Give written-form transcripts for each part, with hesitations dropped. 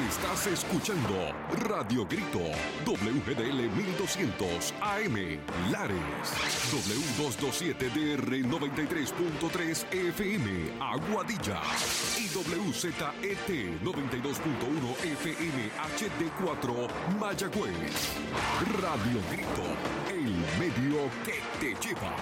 Estás escuchando Radio Grito, WGDL 1200 AM, Lares, W227DR 93.3 FM, Aguadilla, y WZET 92.1 FM HD4, Mayagüez. Radio Grito, el medio que te lleva.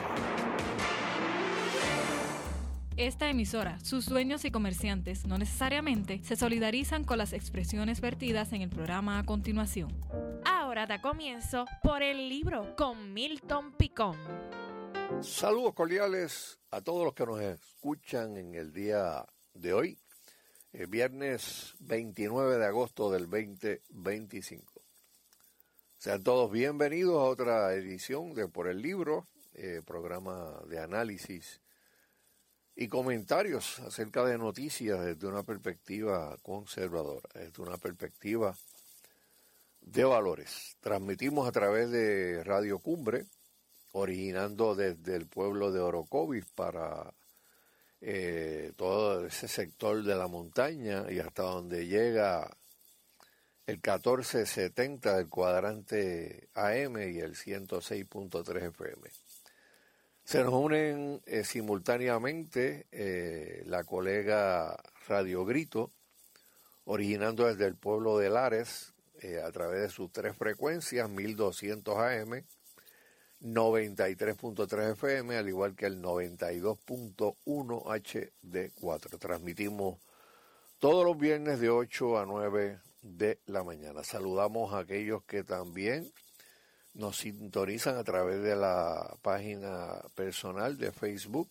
Esta emisora, sus dueños y comerciantes no necesariamente se solidarizan con las expresiones vertidas en el programa a continuación. Ahora da comienzo Por el Libro con Milton Picón. Saludos cordiales a todos los que nos escuchan en el día de hoy, viernes 29 de agosto del 2025. Sean todos bienvenidos a otra edición de Por el Libro, programa de análisis y comentarios acerca de noticias desde una perspectiva conservadora, desde una perspectiva de valores. Transmitimos a través de Radio Cumbre, originando desde el pueblo de Orocovis para todo ese sector de la montaña y hasta donde llega el 1470 del cuadrante AM y el 106.3 FM. Se nos unen simultáneamente la colega Radio Grito, originando desde el pueblo de Lares, a través de sus tres frecuencias, 1200 AM, 93.3 FM, al igual que el 92.1 HD4. Transmitimos todos los viernes de 8 a 9 de la mañana. Saludamos a aquellos que también nos sintonizan a través de la página personal de Facebook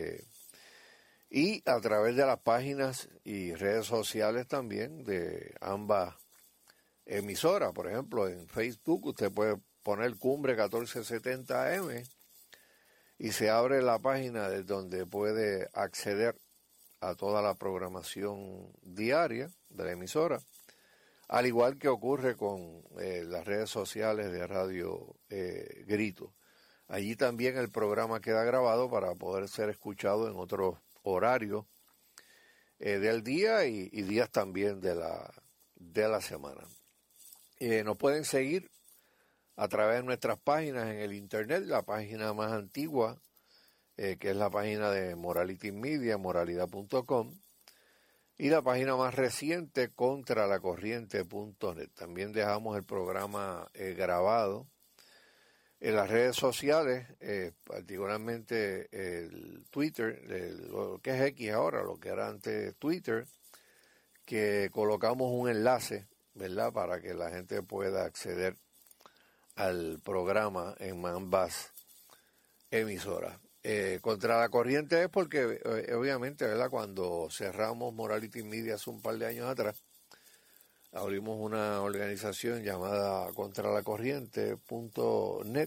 y a través de las páginas y redes sociales también de ambas emisoras. Por ejemplo, en Facebook usted puede poner Cumbre 1470 AM y se abre la página desde donde puede acceder a toda la programación diaria de la emisora. Al igual que ocurre con las redes sociales de Radio Grito. Allí también el programa queda grabado para poder ser escuchado en otros horarios del día y días también de la semana. Nos pueden seguir a través de nuestras páginas en el internet, la página más antigua, que es la página de Morality Media, moralidad.com. Y la página más reciente, contralacorriente.net. También dejamos el programa grabado en las redes sociales, particularmente el Twitter, lo que es X ahora, lo que era antes Twitter, que colocamos un enlace, ¿verdad?, para que la gente pueda acceder al programa en ambas emisoras. Contra la corriente es porque obviamente, ¿verdad?, cuando cerramos Morality Media hace un par de años atrás, abrimos una organización llamada contralacorriente.net,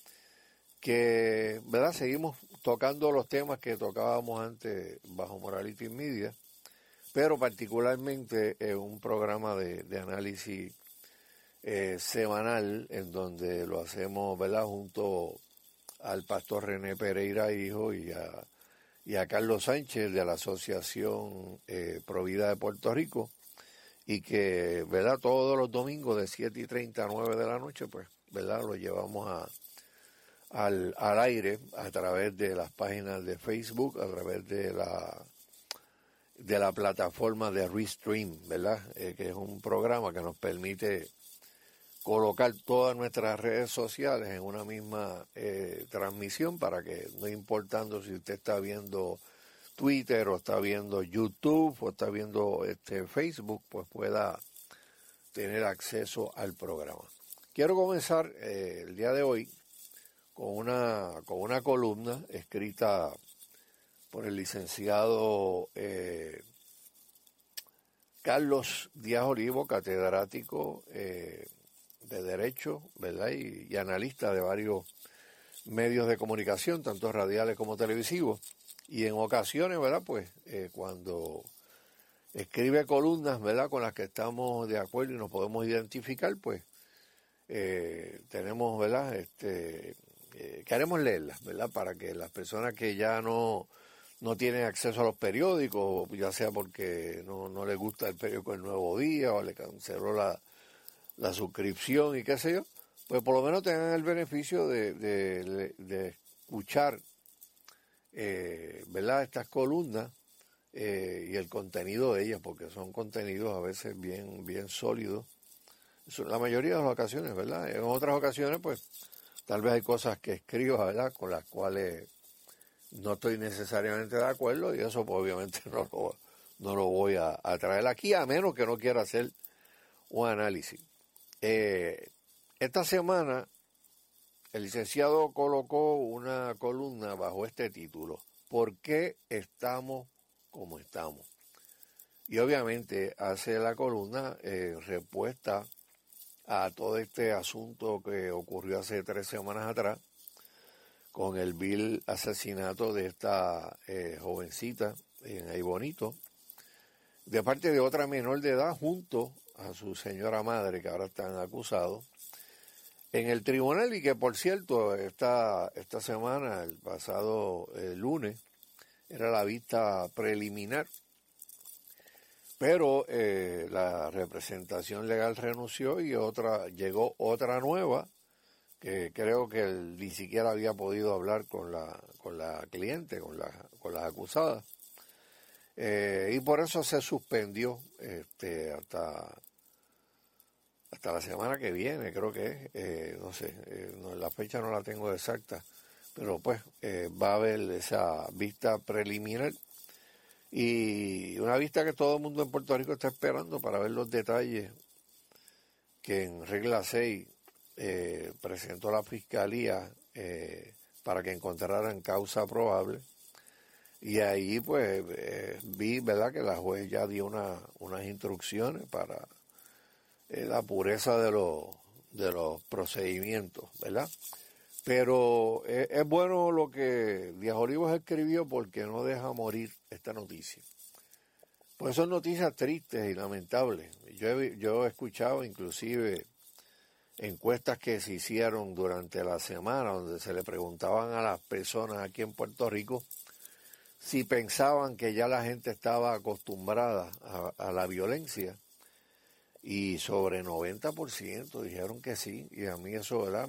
que, ¿verdad?, seguimos tocando los temas que tocábamos antes bajo Morality Media, pero particularmente un programa de análisis semanal en donde lo hacemos, ¿verdad?, junto al pastor René Pereira Hijo y a Carlos Sánchez de la Asociación Provida de Puerto Rico, y que, ¿verdad?, todos los domingos de 7:30 a 9 de la noche, pues, ¿verdad?, lo llevamos al aire a través de las páginas de Facebook, a través de la plataforma de Restream, ¿verdad?, que es un programa que nos permite colocar todas nuestras redes sociales en una misma transmisión, para que, no importando si usted está viendo Twitter o está viendo YouTube o está viendo Facebook, pues pueda tener acceso al programa. Quiero comenzar el día de hoy con una columna escrita por el licenciado Carlos Díaz Olivo, catedrático de Derecho, ¿verdad?, y analista de varios medios de comunicación, tanto radiales como televisivos, y en ocasiones, ¿verdad?, pues cuando escribe columnas, ¿verdad?, con las que estamos de acuerdo y nos podemos identificar, pues tenemos, ¿verdad?, queremos leerlas, ¿verdad?, para que las personas que ya no no tienen acceso a los periódicos, ya sea porque no les gusta el periódico El Nuevo Día o le canceló la suscripción y qué sé yo, pues por lo menos tengan el beneficio de escuchar, ¿verdad?, estas columnas y el contenido de ellas, porque son contenidos a veces bien sólidos. La mayoría de las ocasiones, ¿verdad? En otras ocasiones, pues, tal vez hay cosas que escribo, ¿verdad?, con las cuales no estoy necesariamente de acuerdo, y eso pues obviamente no lo voy a traer aquí, a menos que no quiera hacer un análisis. Esta semana el licenciado colocó una columna bajo este título: ¿por qué estamos como estamos? Y obviamente hace la columna respuesta a todo este asunto que ocurrió hace 3 semanas atrás con el vil asesinato de esta jovencita en Aybonito, de parte de otra menor de edad, junto a su señora madre, que ahora están acusados en el tribunal, y que por cierto esta semana, el pasado lunes, era la vista preliminar, pero la representación legal renunció y llegó otra nueva, que creo que él ni siquiera había podido hablar con la cliente, con las acusadas, y por eso se suspendió hasta la semana que viene, creo que es, no sé, la fecha no la tengo exacta, pero pues va a haber esa vista preliminar, y una vista que todo el mundo en Puerto Rico está esperando para ver los detalles que en regla 6 presentó la Fiscalía para que encontraran causa probable. Y ahí pues vi, ¿verdad?, que la juez ya dio unas instrucciones para la pureza de los procedimientos, ¿verdad? Pero es bueno lo que Díaz Olivos escribió, porque no deja morir esta noticia. Pues son noticias tristes y lamentables. Yo he escuchado inclusive encuestas que se hicieron durante la semana, donde se le preguntaban a las personas aquí en Puerto Rico si pensaban que ya la gente estaba acostumbrada a la violencia, y sobre 90% dijeron que sí, y a mí eso, ¿verdad?,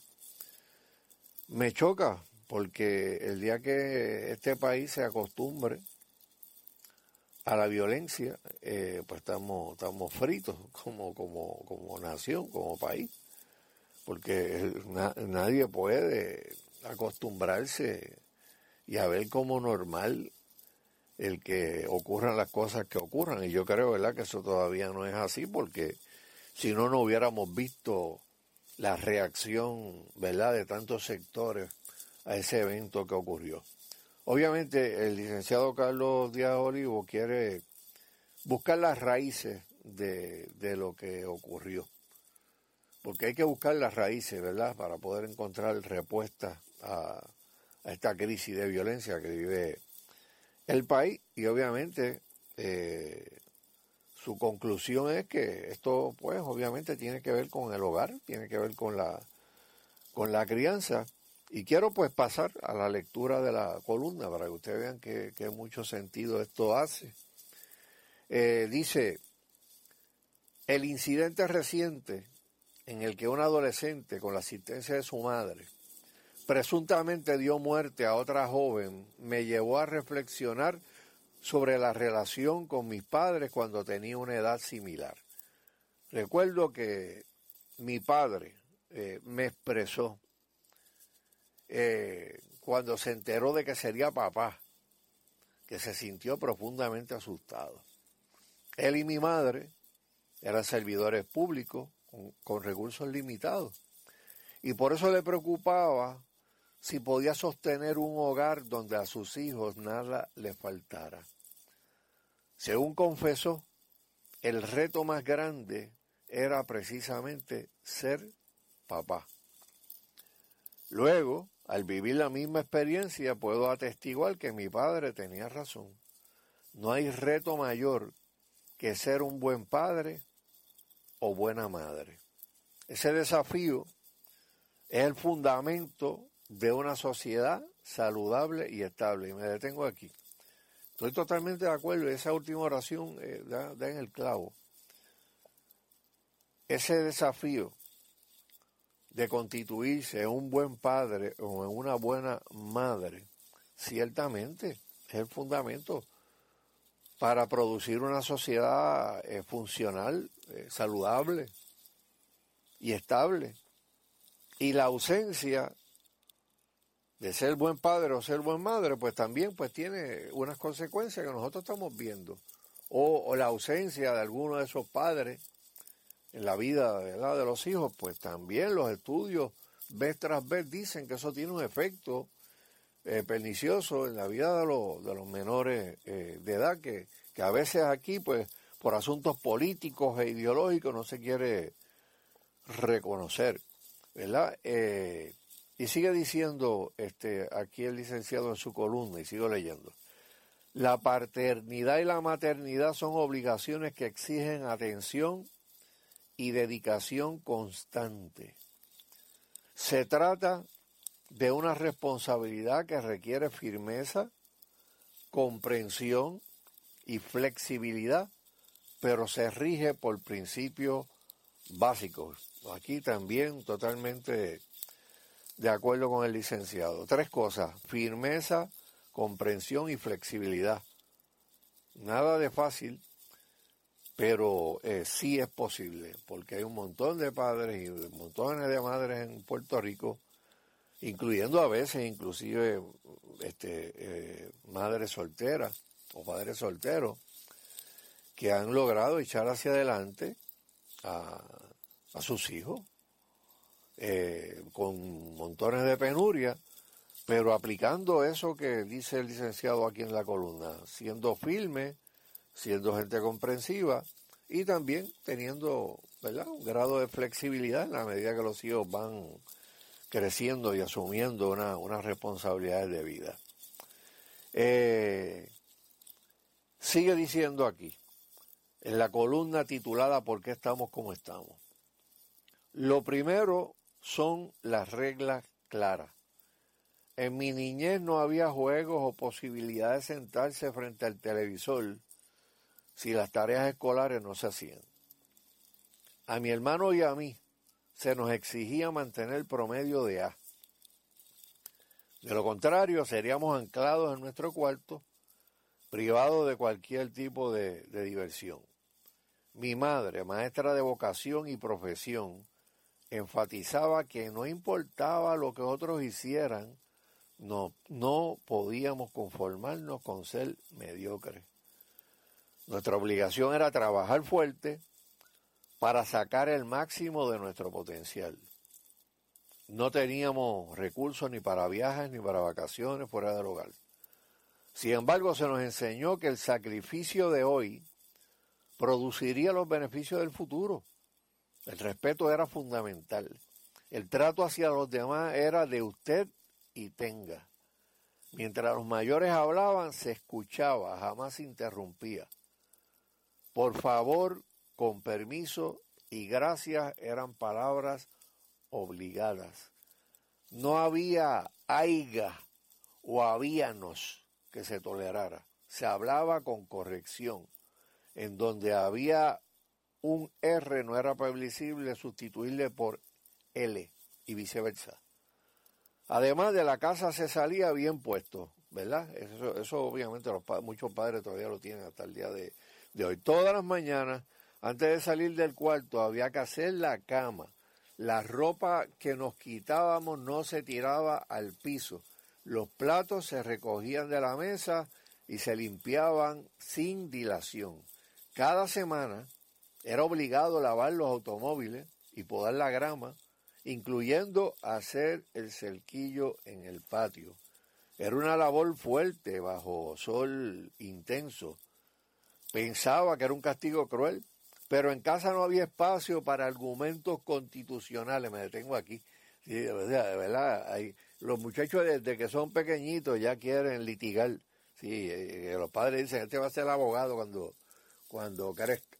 me choca, porque el día que este país se acostumbre a la violencia, pues estamos fritos como nación, como país, porque nadie puede acostumbrarse y a ver como normal el que ocurran las cosas que ocurran. Y yo creo, ¿verdad?, que eso todavía no es así, porque si no, no hubiéramos visto la reacción, ¿verdad?, de tantos sectores a ese evento que ocurrió. Obviamente el licenciado Carlos Díaz Olivo quiere buscar las raíces de lo que ocurrió, porque hay que buscar las raíces, ¿verdad?, para poder encontrar respuestas a esta crisis de violencia que vive el país. Y obviamente su conclusión es que esto, pues, obviamente tiene que ver con el hogar, tiene que ver con la crianza. Y quiero, pues, pasar a la lectura de la columna para que ustedes vean que mucho sentido esto hace. Dice: el incidente reciente en el que un adolescente, con la asistencia de su madre, presuntamente dio muerte a otra joven, me llevó a reflexionar sobre la relación con mis padres cuando tenía una edad similar. Recuerdo que mi padre me expresó cuando se enteró de que sería papá, que se sintió profundamente asustado. Él y mi madre eran servidores públicos con recursos limitados, y por eso le preocupaba si podía sostener un hogar donde a sus hijos nada les faltara. Según confesó, el reto más grande era precisamente ser papá. Luego, al vivir la misma experiencia, puedo atestiguar que mi padre tenía razón. No hay reto mayor que ser un buen padre o buena madre. Ese desafío es el fundamento de una sociedad saludable y estable. Y me detengo aquí. Estoy totalmente de acuerdo. Esa última oración da en el clavo. Ese desafío de constituirse en un buen padre o en una buena madre, ciertamente es el fundamento para producir una sociedad funcional, saludable y estable. Y la ausencia de ser buen padre o ser buen madre, pues también pues tiene unas consecuencias que nosotros estamos viendo. O la ausencia de alguno de esos padres en la vida, ¿verdad?, de los hijos, pues también los estudios vez tras vez dicen que eso tiene un efecto pernicioso en la vida de los menores de edad, que a veces aquí, pues, por asuntos políticos e ideológicos no se quiere reconocer, ¿verdad? Y sigue diciendo aquí el licenciado en su columna, y sigo leyendo. La paternidad y la maternidad son obligaciones que exigen atención y dedicación constante. Se trata de una responsabilidad que requiere firmeza, comprensión y flexibilidad, pero se rige por principios básicos. Aquí también totalmente de acuerdo con el licenciado. 3 cosas: firmeza, comprensión y flexibilidad. Nada de fácil, pero sí es posible, porque hay un montón de padres y montones de madres en Puerto Rico, incluyendo a veces inclusive madres solteras o padres solteros, que han logrado echar hacia adelante a sus hijos con montones de penuria, pero aplicando eso que dice el licenciado aquí en la columna, siendo firme, siendo gente comprensiva y también teniendo, ¿verdad?, un grado de flexibilidad en la medida que los hijos van creciendo y asumiendo unas responsabilidades de vida. Sigue diciendo aquí, en la columna titulada ¿Por qué estamos como estamos? Lo primero son las reglas claras. En mi niñez no había juegos o posibilidad de sentarse frente al televisor si las tareas escolares no se hacían. A mi hermano y a mí se nos exigía mantener promedio de A. De lo contrario, seríamos anclados en nuestro cuarto, privados de cualquier tipo de diversión. Mi madre, maestra de vocación y profesión, enfatizaba que no importaba lo que otros hicieran, no podíamos conformarnos con ser mediocres. Nuestra obligación era trabajar fuerte para sacar el máximo de nuestro potencial. No teníamos recursos ni para viajes ni para vacaciones fuera del hogar. Sin embargo, se nos enseñó que el sacrificio de hoy produciría los beneficios del futuro. El respeto era fundamental. El trato hacia los demás era de usted y tenga. Mientras los mayores hablaban, se escuchaba, jamás se interrumpía. Por favor, con permiso y gracias eran palabras obligadas. No había aiga o habíanos que se tolerara. Se hablaba con corrección. En donde había un R no era permisible sustituirle por L y viceversa. Además, de la casa se salía bien puesto, ¿verdad? Eso obviamente muchos padres todavía lo tienen hasta el día de hoy. Todas las mañanas, antes de salir del cuarto, había que hacer la cama. La ropa que nos quitábamos no se tiraba al piso. Los platos se recogían de la mesa y se limpiaban sin dilación. Cada semana era obligado lavar los automóviles y podar la grama, incluyendo hacer el cerquillo en el patio. Era una labor fuerte bajo sol intenso. Pensaba que era un castigo cruel, pero en casa no había espacio para argumentos constitucionales. Me detengo aquí. Sí, de verdad, los muchachos desde que son pequeñitos ya quieren litigar. Sí, los padres dicen, este va a ser abogado cuando crezca.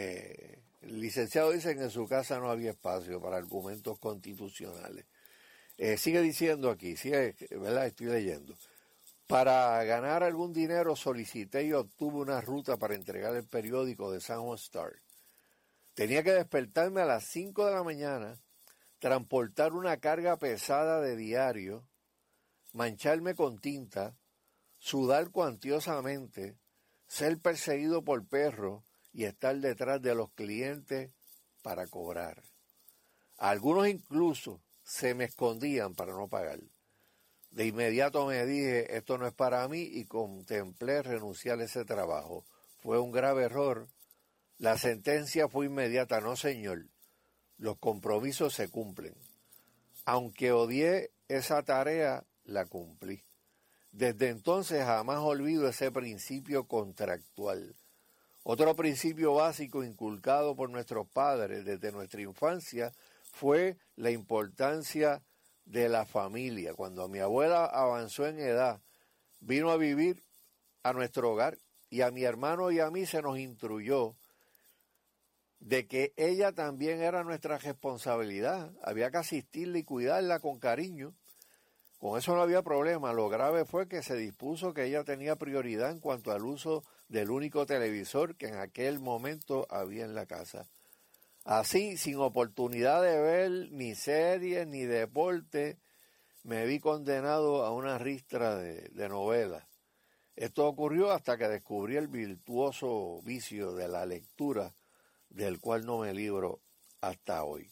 El licenciado dice que en su casa no había espacio para argumentos constitucionales. Sigue diciendo aquí, ¿verdad? Estoy leyendo. Para ganar algún dinero solicité y obtuve una ruta para entregar el periódico de San Juan Star. Tenía que despertarme a las 5 de la mañana, transportar una carga pesada de diario, mancharme con tinta, sudar cuantiosamente, ser perseguido por perros y estar detrás de los clientes para cobrar. Algunos incluso se me escondían para no pagar. De inmediato me dije, esto no es para mí, y contemplé renunciar a ese trabajo. Fue un grave error. La sentencia fue inmediata, no señor. Los compromisos se cumplen. Aunque odié esa tarea, la cumplí. Desde entonces jamás olvido ese principio contractual. Otro principio básico inculcado por nuestros padres desde nuestra infancia fue la importancia de la familia. Cuando mi abuela avanzó en edad, vino a vivir a nuestro hogar y a mi hermano y a mí se nos instruyó de que ella también era nuestra responsabilidad. Había que asistirla y cuidarla con cariño. Con eso no había problema. Lo grave fue que se dispuso que ella tenía prioridad en cuanto al uso del único televisor que en aquel momento había en la casa. Así, sin oportunidad de ver ni series ni deporte, me vi condenado a una ristra de novelas. Esto ocurrió hasta que descubrí el virtuoso vicio de la lectura, del cual no me libro hasta hoy.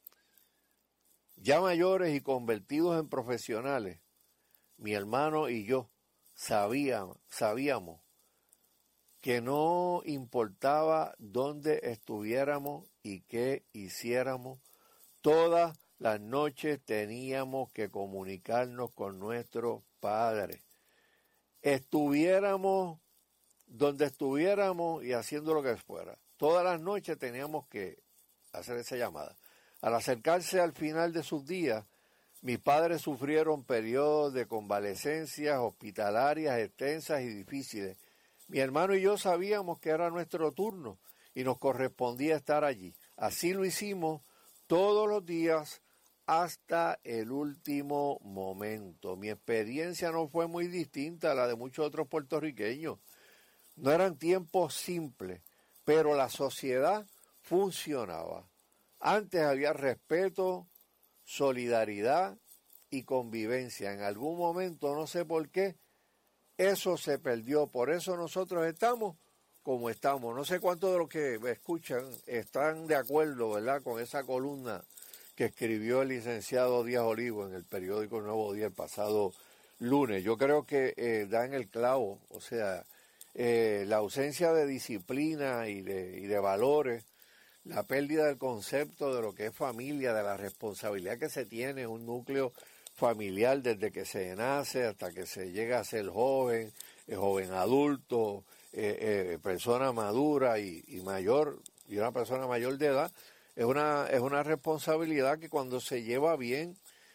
Ya mayores y convertidos en profesionales, mi hermano y yo sabíamos que no importaba dónde estuviéramos y qué hiciéramos, todas las noches teníamos que comunicarnos con nuestros padres. Estuviéramos donde estuviéramos y haciendo lo que fuera. Todas las noches teníamos que hacer esa llamada. Al acercarse al final de sus días, mis padres sufrieron periodos de convalecencias hospitalarias extensas y difíciles. Mi hermano y yo sabíamos que era nuestro turno y nos correspondía estar allí. Así lo hicimos todos los días hasta el último momento. Mi experiencia no fue muy distinta a la de muchos otros puertorriqueños. No eran tiempos simples, pero la sociedad funcionaba. Antes había respeto, solidaridad y convivencia. En algún momento, no sé por qué, eso se perdió. Por eso nosotros estamos como estamos. No sé cuántos de los que me escuchan están de acuerdo, ¿verdad?, con esa columna que escribió el licenciado Díaz Olivo en el periódico Nuevo Día el pasado lunes. Yo creo que da en el clavo, o sea, la ausencia de disciplina y de valores, la pérdida del concepto de lo que es familia, de la responsabilidad que se tiene un núcleo familiar desde que se nace hasta que se llega a ser joven, joven adulto, persona madura y mayor, y una persona mayor de edad, es una responsabilidad que cuando se lleva bien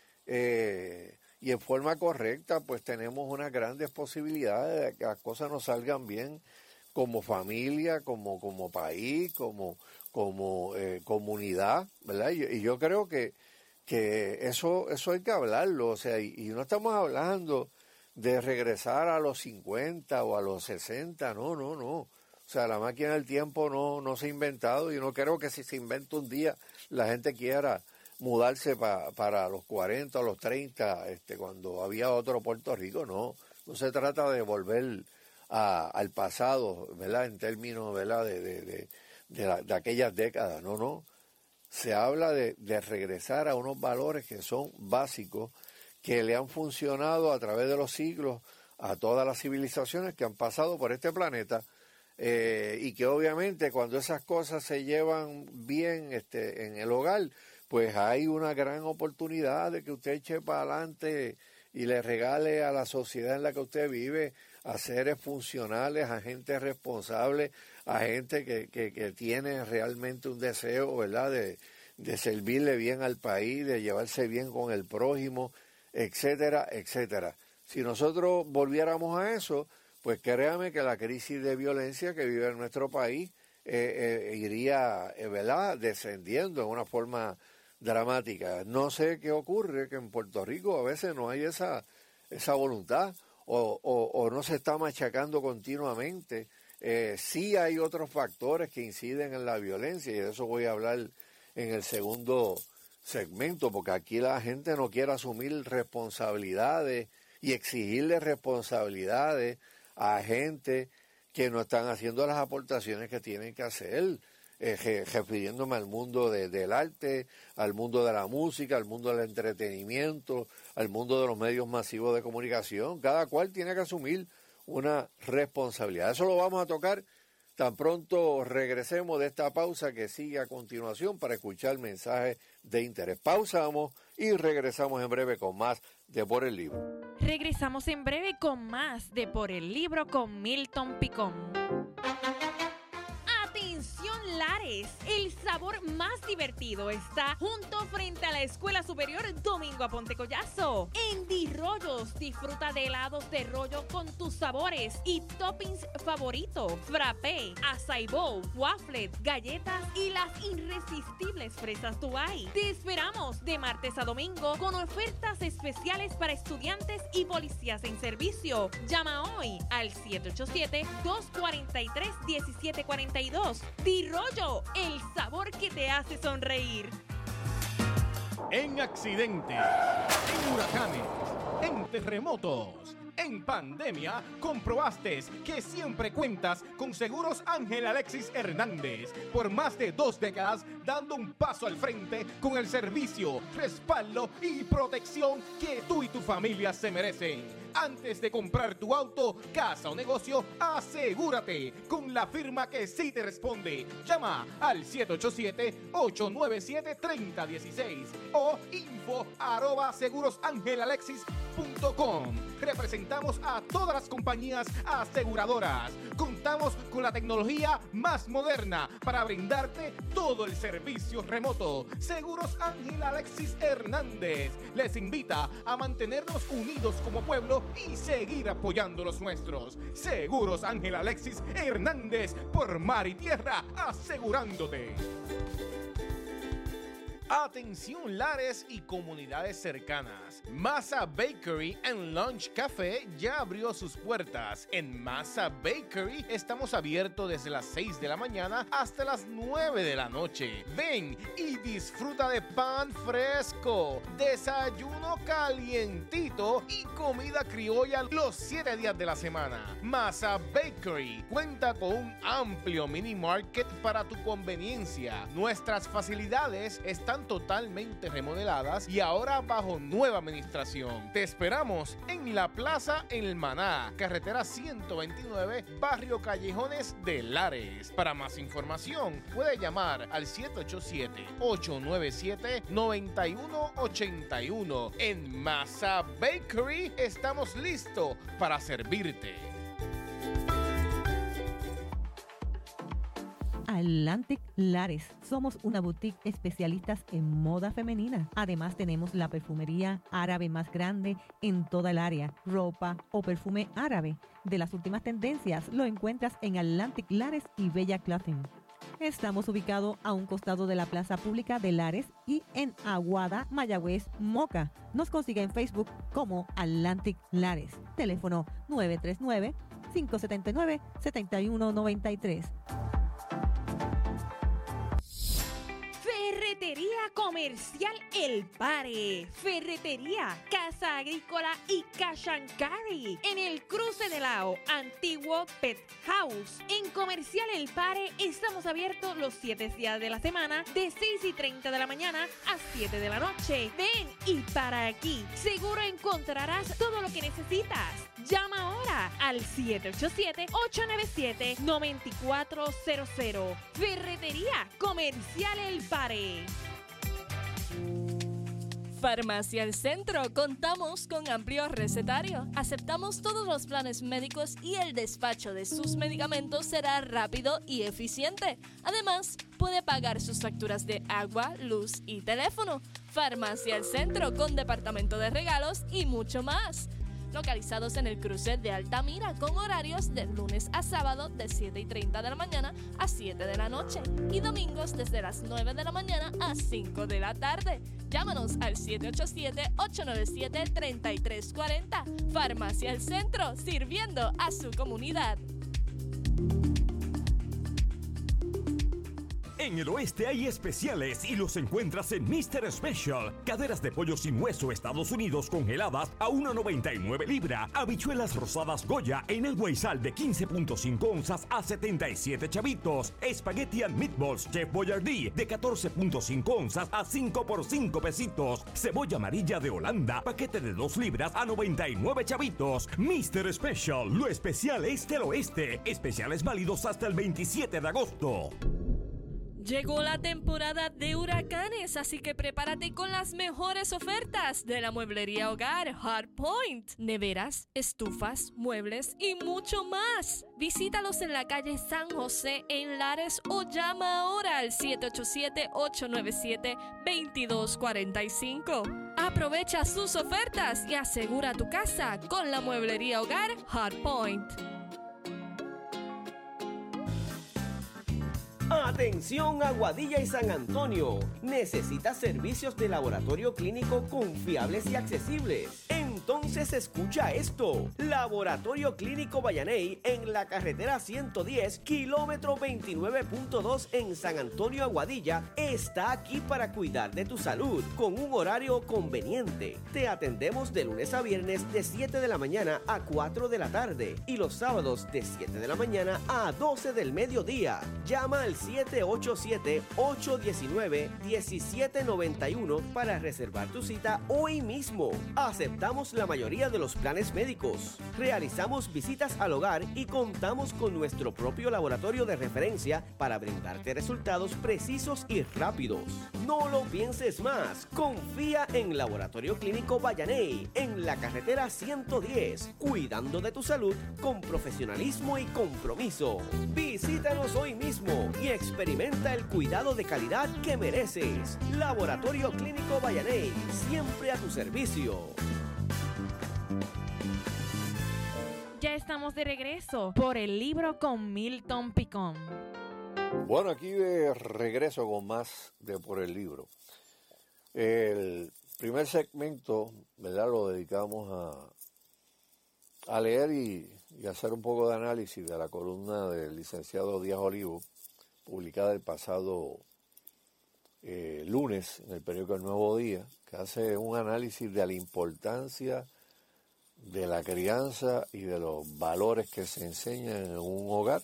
y en forma correcta, pues tenemos unas grandes posibilidades de que las cosas nos salgan bien como familia, como país, como comunidad, ¿verdad? Y yo creo que eso hay que hablarlo, o sea, y no estamos hablando de regresar a los 50 o a los 60, no. O sea, la máquina del tiempo no se ha inventado y no creo que si se inventa un día la gente quiera mudarse para los 40 o los 30, cuando había otro Puerto Rico, no se trata de volver al pasado, ¿verdad? En términos, ¿verdad?, de aquellas décadas, no. Se habla de regresar a unos valores que son básicos, que le han funcionado a través de los siglos a todas las civilizaciones que han pasado por este planeta, y que obviamente cuando esas cosas se llevan bien en el hogar, pues hay una gran oportunidad de que usted eche para adelante y le regale a la sociedad en la que usted vive a seres funcionales, a gente responsable, a gente que tiene realmente un deseo, ¿verdad?, de servirle bien al país, de llevarse bien con el prójimo, etcétera, etcétera. Si nosotros volviéramos a eso, pues créame que la crisis de violencia que vive en nuestro país iría, ¿verdad?, descendiendo en una forma dramática. No sé qué ocurre, que en Puerto Rico a veces no hay esa voluntad o no se está machacando continuamente. Sí hay otros factores que inciden en la violencia, y de eso voy a hablar en el segundo segmento, porque aquí la gente no quiere asumir responsabilidades y exigirle responsabilidades a gente que no están haciendo las aportaciones que tienen que hacer, refiriéndome al mundo del arte, al mundo de la música, al mundo del entretenimiento, al mundo de los medios masivos de comunicación. Cada cual tiene que asumir una responsabilidad. Eso lo vamos a tocar tan pronto regresemos de esta pausa que sigue a continuación para escuchar mensajes de interés. Pausamos y regresamos en breve con más de Por el Libro. Regresamos en breve con más de Por el Libro con Milton Picón. Lares, el sabor más divertido está junto frente a la Escuela Superior Domingo Aponte Collazo. En Dirollos, disfruta de helados de rollo con tus sabores y toppings favoritos: frappé, açaí bowl, waffles, galletas y las irresistibles fresas Dubai. Te esperamos de martes a domingo con ofertas especiales para estudiantes y policías en servicio. Llama hoy al 787-243-1742. Rollo, el sabor que te hace sonreír. En accidentes, en huracanes, en terremotos, en pandemia, comprobaste que siempre cuentas con Seguros Ángel Alexis Hernández. Por más de 2 décadas, dando un paso al frente con el servicio, respaldo y protección que tú y tu familia se merecen. Antes de comprar tu auto, casa o negocio, asegúrate con la firma que sí te responde. Llama al 787-897-3016 o info@segurosangelalexis.com. Representamos a todas las compañías aseguradoras. Contamos con la tecnología más moderna para brindarte todo el servicio remoto. Seguros Ángel Alexis Hernández les invita a mantenernos unidos como pueblo y seguir apoyando los nuestros. Seguros Ángel Alexis Hernández, por mar y tierra, asegurándote. Atención Lares y comunidades cercanas. Masa Bakery and Lunch Café ya abrió sus puertas. En Masa Bakery estamos abiertos desde las 6 de la mañana hasta las 9 de la noche. Ven y disfruta de pan fresco, desayuno calientito y comida criolla los 7 días de la semana. Masa Bakery cuenta con un amplio mini market para tu conveniencia. Nuestras facilidades están totalmente remodeladas y ahora bajo nueva administración. Te esperamos en la Plaza El Maná, carretera 129, barrio Callejones de Lares. Para más información, puede llamar al 787-897-9181. En Masa Bakery estamos listos para servirte. Atlantic Lares. Somos una boutique especialistas en moda femenina. Además, tenemos la perfumería árabe más grande en toda el área. Ropa o perfume árabe de las últimas tendencias lo encuentras en Atlantic Lares y Bella Clothing. Estamos ubicados a un costado de la Plaza Pública de Lares y en Aguada, Mayagüez, Moca. Nos consigue en Facebook como Atlantic Lares. Teléfono 939-579-7193. Ferretería Comercial El Pare. Ferretería, Casa Agrícola y Cash and Carry. En el cruce de Lao, antiguo Pet House. En Comercial El Pare estamos abiertos los 7 días de la semana, de 6:30 de la mañana a 7 de la noche. Ven y para aquí. Seguro encontrarás todo lo que necesitas. Llama ahora al 787-897-9400. Ferretería Comercial El Pare. Farmacia El Centro. Contamos con amplio recetario. Aceptamos todos los planes médicos y el despacho de sus medicamentos será rápido y eficiente. Además, puede pagar sus facturas de agua, luz y teléfono. Farmacia El Centro con departamento de regalos y mucho más. localizados en el cruce de Altamira, con horarios de lunes a sábado de 7:30 de la mañana a 7 de la noche y domingos desde las 9 de la mañana a 5 de la tarde. Llámanos al 787-897-3340. Farmacia El Centro, sirviendo a su comunidad. En el oeste hay especiales y los encuentras en Mr. Special. Caderas de pollo sin hueso Estados Unidos congeladas a $1.99 libra. Habichuelas rosadas Goya en el Guaysal de 15.5 onzas a 77 chavitos. Spaghetti and Meatballs Chef Boyardee de 14.5 onzas a 5 por 5 pesitos. Cebolla amarilla de Holanda, paquete de 2 libras a 99 chavitos. Mr. Special, lo especial es del oeste. Especiales válidos hasta el 27 de agosto. Llegó la temporada de huracanes, así que prepárate con las mejores ofertas de la mueblería hogar Hardpoint. Neveras, estufas, muebles y mucho más. Visítalos en la calle San José en Lares o llama ahora al 787-897-2245. Aprovecha sus ofertas y asegura tu casa con la mueblería hogar Hardpoint. Atención Aguadilla y San Antonio. ¿Necesitas servicios de laboratorio clínico confiables y accesibles? Entonces escucha esto. Laboratorio Clínico Vallaney en la carretera 110, kilómetro 29.2 en San Antonio, Aguadilla, está aquí para cuidar de tu salud con un horario conveniente. Te atendemos de lunes a viernes de 7 de la mañana a 4 de la tarde y los sábados de 7 de la mañana a 12 del mediodía. Llama al 787-819-1791 para reservar tu cita hoy mismo. Aceptamos la mayoría de los planes médicos. Realizamos visitas al hogar y contamos con nuestro propio laboratorio de referencia para brindarte resultados precisos y rápidos. No lo pienses más. Confía en Laboratorio Clínico Vallaney en la carretera 110, cuidando de tu salud con profesionalismo y compromiso. Visítanos hoy mismo y experimenta el cuidado de calidad que mereces. Laboratorio Clínico Vallaney, siempre a tu servicio. Ya estamos de regreso por el libro con Milton Picón. Bueno, aquí de regreso con más de Por el Libro. El primer segmento, ¿verdad?, lo dedicamos a leer y hacer un poco de análisis de la columna del licenciado Díaz Olivo, publicada el pasado lunes en el periódico El Nuevo Día, que hace un análisis de la importancia de la crianza y de los valores que se enseñan en un hogar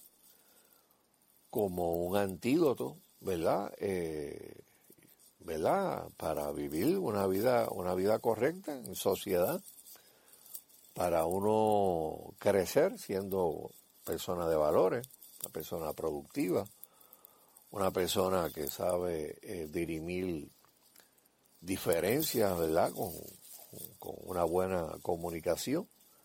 como un antídoto, ¿verdad? ¿Verdad? Para vivir una vida correcta en sociedad, para uno crecer siendo persona de valores, una persona productiva, una persona que sabe dirimir diferencias, ¿verdad?, con una buena comunicación,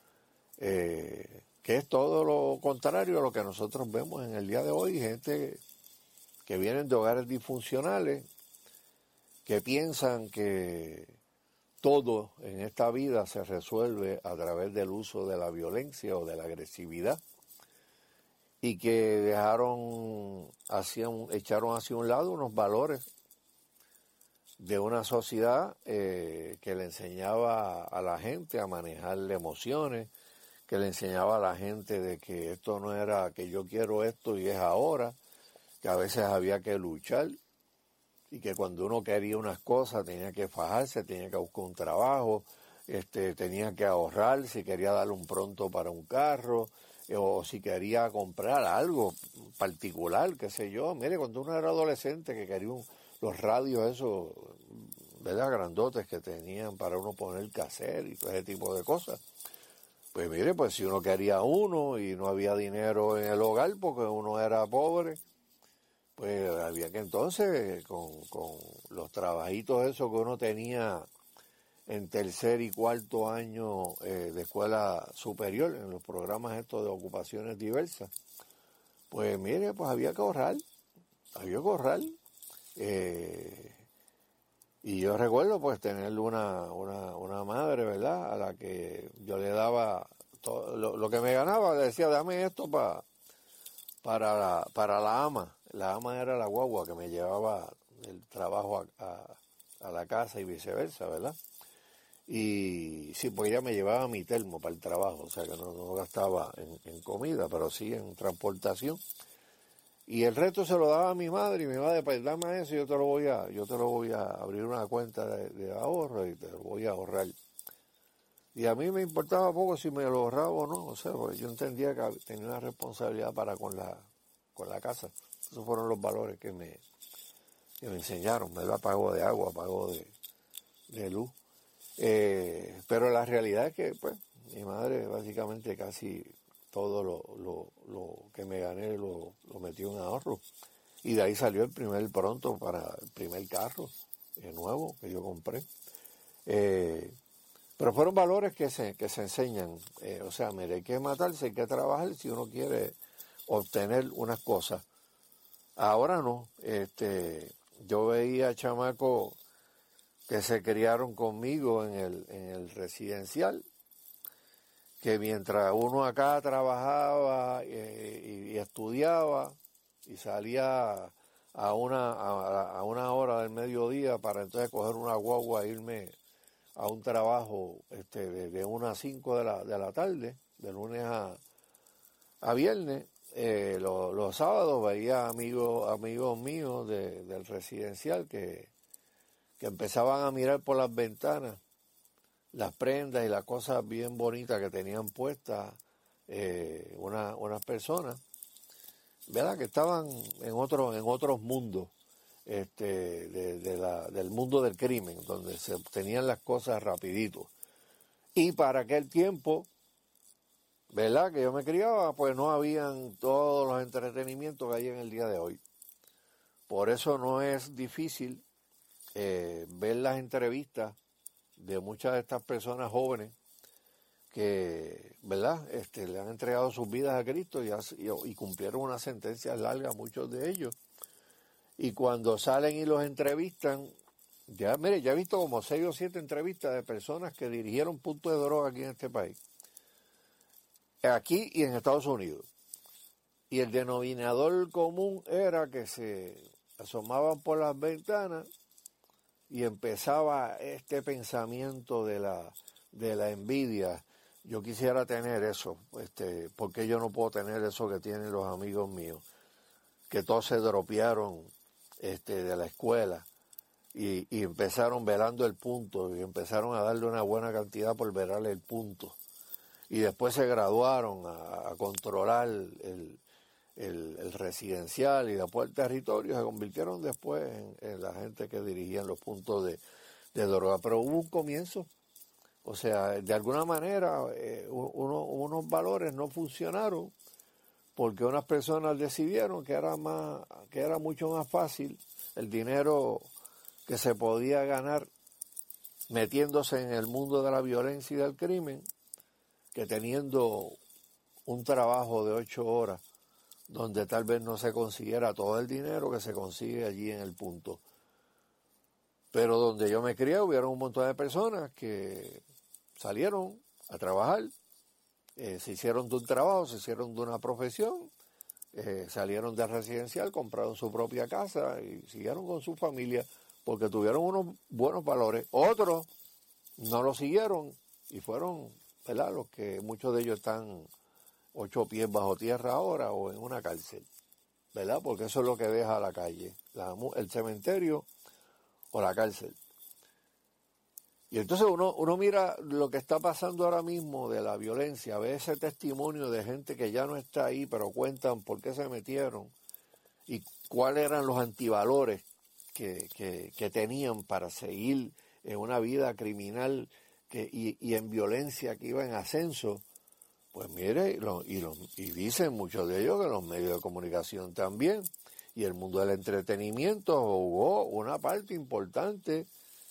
que es todo lo contrario a lo que nosotros vemos en el día de hoy, gente que vienen de hogares disfuncionales, que piensan que todo en esta vida se resuelve a través del uso de la violencia o de la agresividad, y que echaron hacia un lado unos valores de una sociedad que le enseñaba a la gente a manejar emociones, que le enseñaba a la gente de que esto no era que yo quiero esto y es ahora, que a veces había que luchar y que cuando uno quería unas cosas tenía que fajarse, tenía que buscar un trabajo, tenía que ahorrar si quería darle un pronto para un carro, o si quería comprar algo particular, qué sé yo. Mire, cuando uno era adolescente que quería los radios esos, ¿verdad?, grandotes que tenían para uno poner cassette y todo ese tipo de cosas. Pues mire, pues si uno quería uno y no había dinero en el hogar porque uno era pobre, pues había que entonces con los trabajitos esos que uno tenía en tercer y cuarto año de escuela superior, en los programas estos de ocupaciones diversas, pues mire, pues había que ahorrar. Y yo recuerdo pues tener una madre, ¿verdad? A la que yo le daba todo, lo que me ganaba, le decía, dame esto para la ama. La ama era la guagua que me llevaba del trabajo a la casa y viceversa, ¿verdad? Y sí, pues ella me llevaba mi termo para el trabajo, o sea que no gastaba en comida, pero sí en transportación. Y el resto se lo daba a mi madre y mi madre, pues dame eso, yo te lo voy a abrir una cuenta de ahorro y te lo voy a ahorrar. Y a mí me importaba poco si me lo ahorraba o no, o sea, porque yo entendía que tenía una responsabilidad para con la casa. Esos fueron los valores que me enseñaron, ¿verdad? Pago de agua, pago de luz. Pero la realidad es que, pues, mi madre básicamente casi todo lo que me gané lo metió en ahorro. Y de ahí salió el primer pronto para el primer carro nuevo que yo compré. Pero fueron valores que se enseñan. O sea, mire, hay que matarse, hay que trabajar si uno quiere obtener unas cosas. Ahora no. Yo veía chamacos que se criaron conmigo en el residencial, que mientras uno acá trabajaba y estudiaba y salía a una hora del mediodía para entonces coger una guagua e irme a un trabajo de 1 a 5 de la tarde, de lunes a viernes. Los sábados veía amigos míos del residencial que empezaban a mirar por las ventanas las prendas y las cosas bien bonitas que tenían puestas unas personas, ¿verdad? Que estaban en otros mundos, del mundo del crimen, donde se obtenían las cosas rapidito. Y para aquel tiempo, ¿verdad? Que yo me criaba, pues no habían todos los entretenimientos que hay en el día de hoy. Por eso no es difícil ver las entrevistas de muchas de estas personas jóvenes que, ¿verdad? Le han entregado sus vidas a Cristo y cumplieron una sentencia larga, muchos de ellos. Y cuando salen y los entrevistan, ya he visto como 6 o 7 entrevistas de personas que dirigieron puntos de droga aquí en este país, aquí y en Estados Unidos. Y el denominador común era que se asomaban por las ventanas y empezaba este pensamiento de la envidia. Yo quisiera tener eso, ¿por qué yo no puedo tener eso que tienen los amigos míos? Que todos se dropearon de la escuela y empezaron velando el punto y empezaron a darle una buena cantidad por velar el punto. Y después se graduaron a controlar el residencial y después el territorio, se convirtieron después en la gente que dirigían los puntos de droga. Pero hubo un comienzo, o sea, de alguna manera unos valores no funcionaron porque unas personas decidieron que era mucho más fácil el dinero que se podía ganar metiéndose en el mundo de la violencia y del crimen que teniendo un trabajo de 8 horas donde tal vez no se consiguiera todo el dinero que se consigue allí en el punto. Pero donde yo me crié hubieron un montón de personas que salieron a trabajar, se hicieron de un trabajo, se hicieron de una profesión, salieron del residencial, compraron su propia casa y siguieron con su familia porque tuvieron unos buenos valores. Otros no lo siguieron y fueron, ¿verdad?, los que muchos de ellos están 8 pies bajo tierra ahora o en una cárcel, ¿verdad? Porque eso es lo que deja la calle, el cementerio o la cárcel. Y entonces uno mira lo que está pasando ahora mismo de la violencia, ve ese testimonio de gente que ya no está ahí, pero cuentan por qué se metieron y cuáles eran los antivalores que tenían para seguir en una vida criminal y en violencia que iba en ascenso. Pues mire, y dicen muchos de ellos que los medios de comunicación también, y el mundo del entretenimiento jugó una parte importante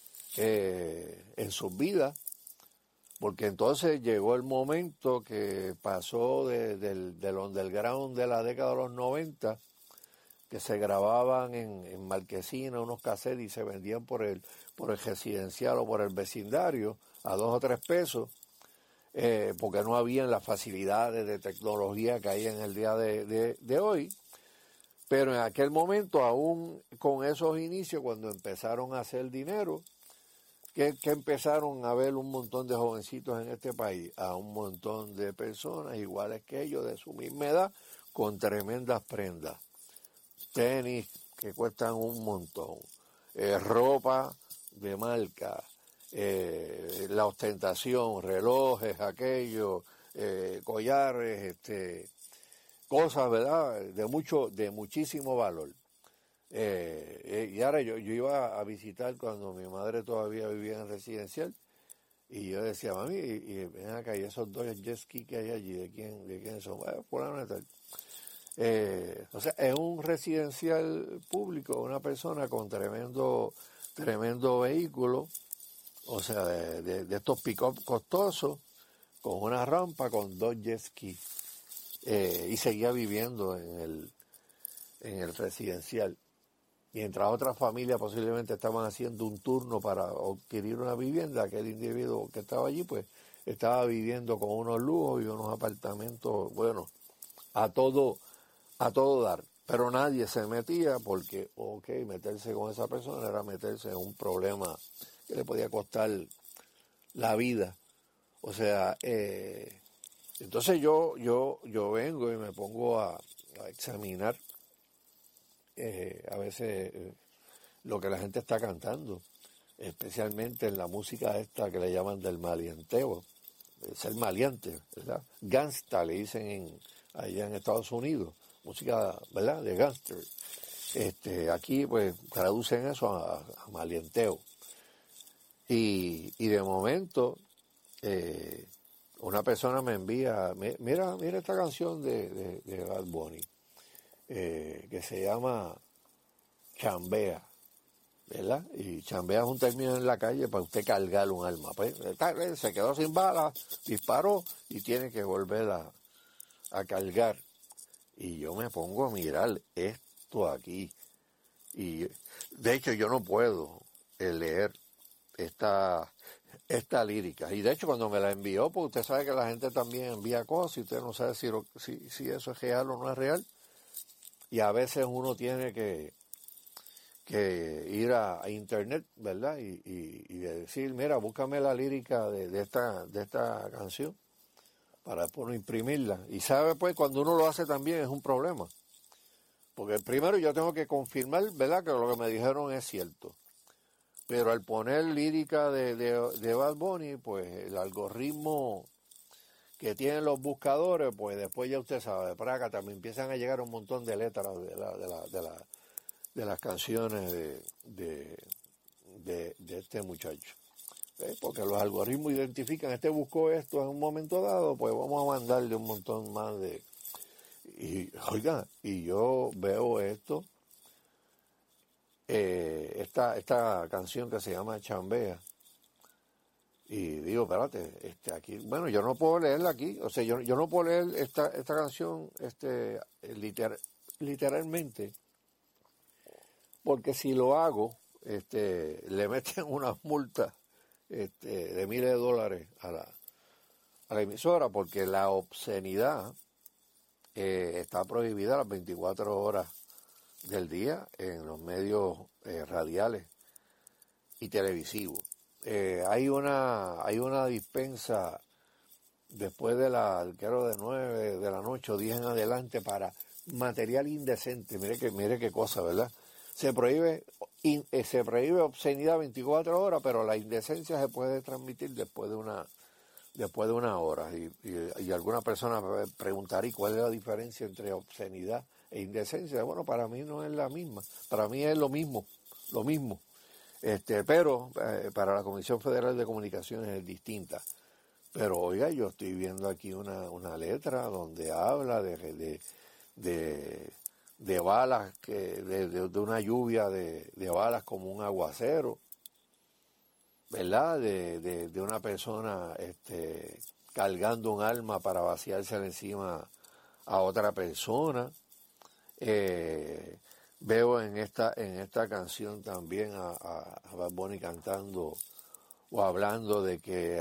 en sus vidas, porque entonces llegó el momento que pasó del underground de la década de los 90, que se grababan en Marquesina, unos cassettes y se vendían por el residencial o por el vecindario a 2 o 3 pesos, porque no habían las facilidades de tecnología que hay en el día de hoy. Pero en aquel momento, aún con esos inicios, cuando empezaron a hacer dinero, que empezaron a ver un montón de jovencitos en este país, a un montón de personas iguales que ellos, de su misma edad, con tremendas prendas, tenis que cuestan un montón, ropa de marca, la ostentación, relojes, aquellos, collares, cosas, ¿verdad?, de muchísimo valor. Y ahora yo iba a visitar cuando mi madre todavía vivía en residencial, y yo decía, mami, y ven acá, y esos 2 jet ski que hay allí, ¿de quién son? Fulano de tal. O sea, es un residencial público, una persona con tremendo vehículo, o sea, de estos pick-up costosos, con una rampa, con 2 jet ski, y seguía viviendo en el residencial. Mientras otras familias posiblemente estaban haciendo un turno para adquirir una vivienda, aquel individuo que estaba allí, pues, estaba viviendo con unos lujos y unos apartamentos, bueno, a todo dar. Pero nadie se metía porque, meterse con esa persona era meterse en un problema que le podía costar la vida. O sea, entonces yo vengo y me pongo a examinar a veces lo que la gente está cantando, especialmente en la música esta que le llaman del maleanteo, ser maleante, ¿verdad? Gangsta le dicen allá en Estados Unidos, música, ¿verdad?, de gangster. Aquí pues traducen eso a maleanteo. Y de momento una persona me envía, mira esta canción de Bad Bunny, que se llama chambea, ¿verdad? Y chambea es un término en la calle para usted cargar un arma. Pues, se quedó sin balas, disparó y tiene que volver a cargar. Y yo me pongo a mirar esto aquí. Y de hecho yo no puedo leer esta lírica. Y de hecho cuando me la envió, pues usted sabe que la gente también envía cosas y usted no sabe si eso es real o no es real. Y a veces uno tiene que ir a internet, ¿verdad? Y decir, mira, búscame la lírica de esta canción para después imprimirla. Y sabe, pues, cuando uno lo hace también es un problema. Porque primero yo tengo que confirmar, ¿verdad?, que lo que me dijeron es cierto. Pero al poner lírica de Bad Bunny, pues el algoritmo que tienen los buscadores, pues después ya usted sabe, para acá también empiezan a llegar un montón de letras de las canciones de este muchacho. Porque los algoritmos identifican, buscó esto en un momento dado, pues vamos a mandarle un montón más de... Y oiga, y yo veo esto, esta canción que se llama Chambea, y digo, espérate, aquí, bueno, yo no puedo leerla aquí, o sea, yo no puedo leer esta canción literalmente, porque si lo hago, le meten unas multas de miles de dólares a la emisora, porque la obscenidad está prohibida a las 24 horas del día en los medios radiales y televisivos. Hay una dispensa después de creo de 9 de la noche o 10 en adelante para material indecente. Mire qué cosa, ¿verdad? Se prohíbe obscenidad 24 horas, pero la indecencia se puede transmitir después de una hora. Y alguna persona me preguntará, ¿y cuál es la diferencia entre obscenidad e indecencia? Bueno, para mí no es la misma. Para mí es lo mismo. Pero para la Comisión Federal de Comunicaciones es distinta. Pero oiga, yo estoy viendo aquí una letra donde habla de balas, de una lluvia de balas como un aguacero, ¿verdad? De una persona cargando un arma para vaciársela encima a otra persona, veo en esta canción también a Bad Bunny cantando o hablando de que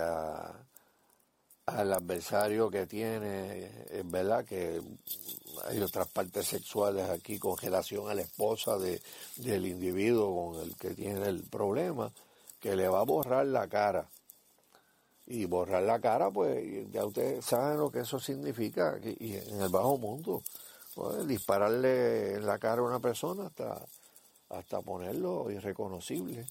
al adversario que tiene, es verdad que hay otras partes sexuales aquí con relación a la esposa del individuo con el que tiene el problema, que le va a borrar la cara. Y borrar la cara, pues ya ustedes saben lo que eso significa y en el bajo mundo. Pues, dispararle en la cara a una persona hasta ponerlo irreconocible.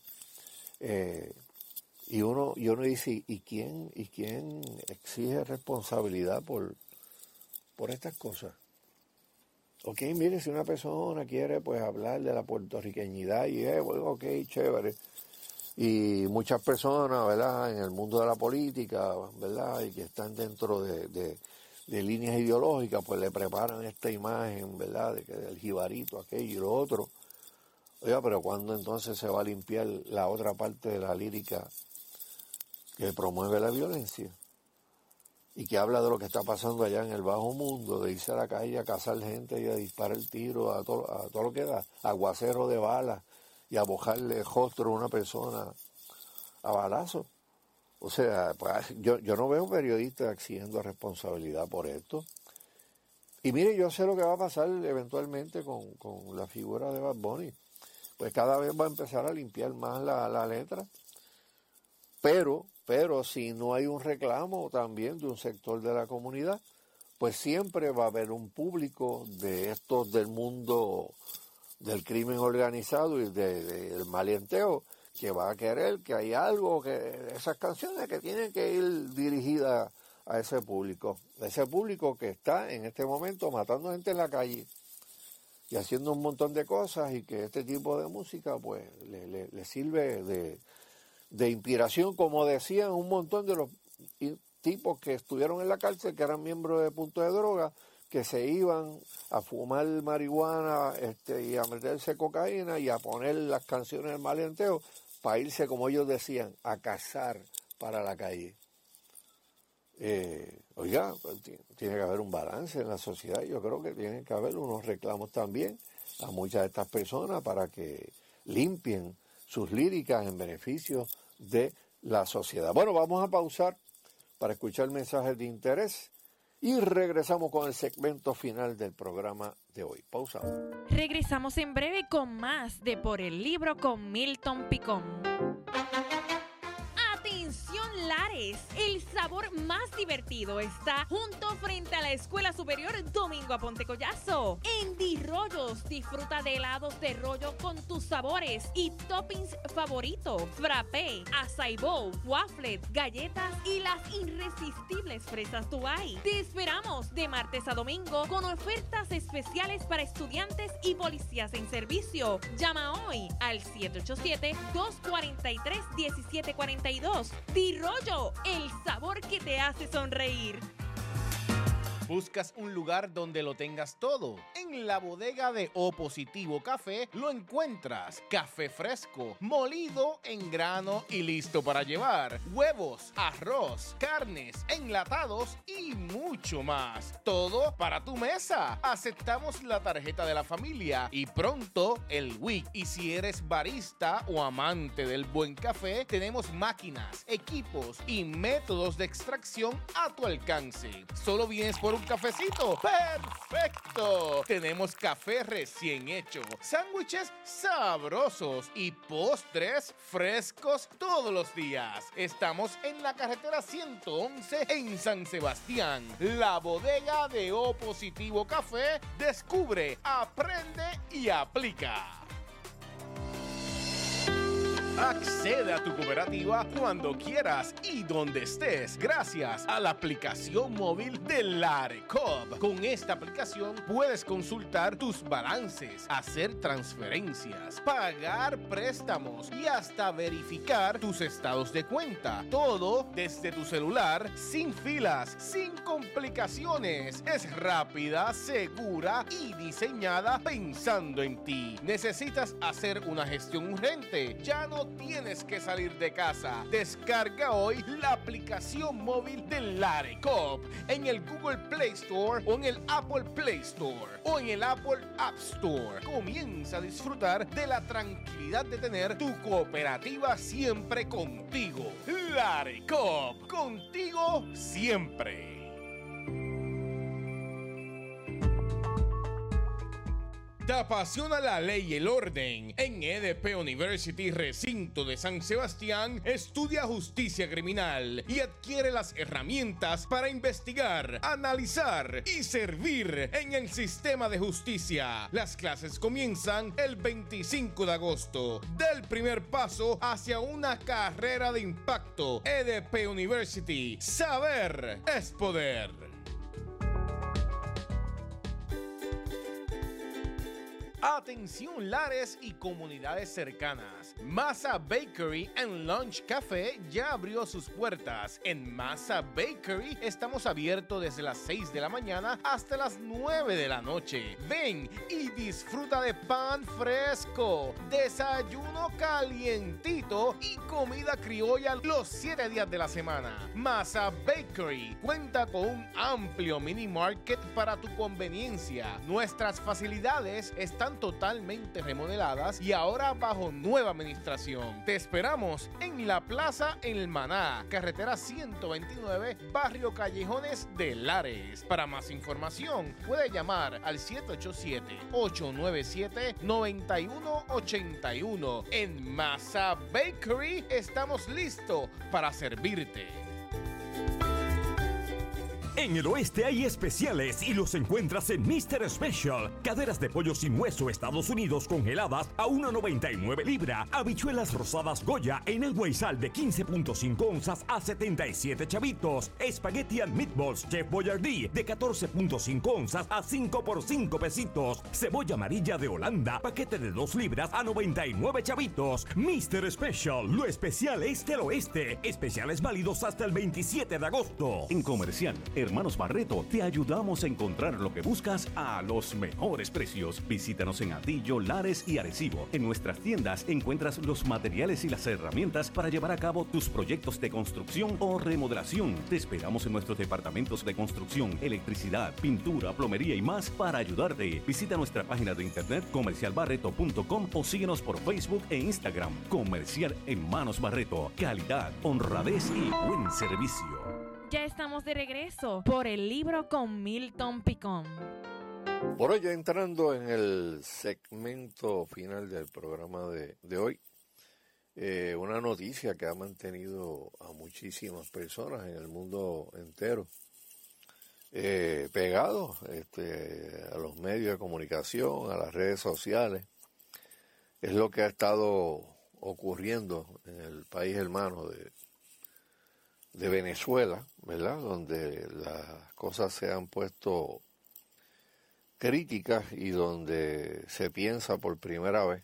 Y uno dice, ¿y quién exige responsabilidad por estas cosas? Ok, mire, si una persona quiere pues hablar de la puertorriqueñidad y bueno, ok, chévere. Y muchas personas, ¿verdad?, en el mundo de la política, ¿verdad?, y que están dentro de líneas ideológicas, pues le preparan esta imagen, ¿verdad?, de que del jibarito, aquello y lo otro. Oiga, pero ¿cuándo entonces se va a limpiar la otra parte de la lírica que promueve la violencia? Y que habla de lo que está pasando allá en el bajo mundo, de irse a la calle a cazar gente y a disparar el tiro a todo lo que da, aguacero de balas y a bojarle rostro a una persona a balazo. O sea, pues, yo no veo periodistas exigiendo responsabilidad por esto. Y mire, yo sé lo que va a pasar eventualmente con la figura de Bad Bunny. Pues cada vez va a empezar a limpiar más la letra. Pero si no hay un reclamo también de un sector de la comunidad, pues siempre va a haber un público de estos del mundo del crimen organizado y del maleanteo que va a querer que hay algo, que esas canciones que tienen que ir dirigidas a ese público que está en este momento matando gente en la calle y haciendo un montón de cosas, y que este tipo de música pues le sirve de inspiración, como decían un montón de los tipos que estuvieron en la cárcel, que eran miembros de Punto de Droga, que se iban a fumar marihuana y a meterse cocaína y a poner las canciones del maleanteo para irse, como ellos decían, a cazar para la calle. Oiga, pues, tiene que haber un balance en la sociedad. Yo creo que tiene que haber unos reclamos también a muchas de estas personas para que limpien sus líricas en beneficio de la sociedad. Bueno, vamos a pausar para escuchar mensajes de interés y regresamos con el segmento final del programa de hoy. Pausamos. Regresamos en breve con más de Por el Libro con Milton Picón. ¡Atención, Lares! El sabor más divertido está junto frente a la Escuela Superior Domingo Aponte Collazo. En Dirollos disfruta de helados de rollo con tus sabores y toppings favoritos: frappé, açaí bowl, waffles, galletas y las irresistibles fresas Dubai. Te esperamos de martes a domingo con ofertas especiales para estudiantes y policías en servicio. Llama hoy al 787-243-1742. Dirollo, el sabor que te hace sonreír. ¿Buscas un lugar donde lo tengas todo? En la bodega de O Positivo Café lo encuentras. Café fresco, molido en grano y listo para llevar. Huevos, arroz, carnes, enlatados y mucho más. Todo para tu mesa. Aceptamos la tarjeta de la familia y pronto el WIC. Y si eres barista o amante del buen café, tenemos máquinas, equipos y métodos de extracción a tu alcance. Solo vienes por un cafecito. ¡Perfecto! Tenemos café recién hecho, sándwiches sabrosos y postres frescos todos los días. Estamos en la carretera 111 en San Sebastián. La bodega de O Positivo Café. Descubre, aprende y aplica. Accede a tu cooperativa cuando quieras y donde estés, gracias a la aplicación móvil de Larecoop. Con esta aplicación puedes consultar tus balances, hacer transferencias, pagar préstamos y hasta verificar tus estados de cuenta. Todo desde tu celular, sin filas, sin complicaciones. Es rápida, segura y diseñada pensando en ti. ¿Necesitas hacer una gestión urgente? Ya no tienes que salir de casa. Descarga hoy la aplicación móvil de Lare Coop en el Google Play Store o en el Apple Play Store o en el Apple App Store. Comienza a disfrutar de la tranquilidad de tener tu cooperativa siempre contigo. Lare Coop, contigo siempre. ¿Te apasiona la ley y el orden? En EDP University, recinto de San Sebastián, estudia justicia criminal y adquiere las herramientas para investigar, analizar y servir en el sistema de justicia. Las clases comienzan el 25 de agosto. Del primer paso hacia una carrera de impacto. EDP University. Saber es poder. Atención Lares y comunidades cercanas. Masa Bakery and Lunch Café ya abrió sus puertas. En Masa Bakery estamos abiertos desde las 6 de la mañana hasta las 9 de la noche. Ven y disfruta de pan fresco, desayuno calientito y comida criolla los 7 días de la semana. Masa Bakery cuenta con un amplio mini market para tu conveniencia. Nuestras facilidades están totalmente remodeladas y ahora bajo nueva administración. Te esperamos en la Plaza El Maná, carretera 129, barrio Callejones de Lares. Para más información, puede llamar al 787-897-9181. En Masa Bakery estamos listos para servirte. En el oeste hay especiales y los encuentras en Mr. Special. Caderas de pollo sin hueso Estados Unidos congeladas a 1.99 libra. Habichuelas rosadas Goya en el guaysal de 15.5 onzas a 77 chavitos. Espagueti and Meatballs Chef Boyardee de 14.5 onzas a 5 por 5 pesitos. Cebolla amarilla de Holanda, paquete de 2 libras a 99 chavitos. Mr. Special, lo especial es del oeste. Especiales válidos hasta el 27 de agosto. En Comercial Hermanos Barreto, te ayudamos a encontrar lo que buscas a los mejores precios. Visítanos en Atillo, Lares y Arecibo. En nuestras tiendas encuentras los materiales y las herramientas para llevar a cabo tus proyectos de construcción o remodelación. Te esperamos en nuestros departamentos de construcción, electricidad, pintura, plomería y más para ayudarte. Visita nuestra página de internet comercialbarreto.com o síguenos por Facebook e Instagram. Comercial Hermanos Barreto. Calidad, honradez y buen servicio. Ya estamos de regreso por el libro con Milton Picón. Por hoy, ya entrando en el segmento final del programa de hoy, una noticia que ha mantenido a muchísimas personas en el mundo entero pegados a los medios de comunicación, a las redes sociales. Es lo que ha estado ocurriendo en el país hermano de Venezuela, ¿verdad? Donde las cosas se han puesto críticas y donde se piensa por primera vez,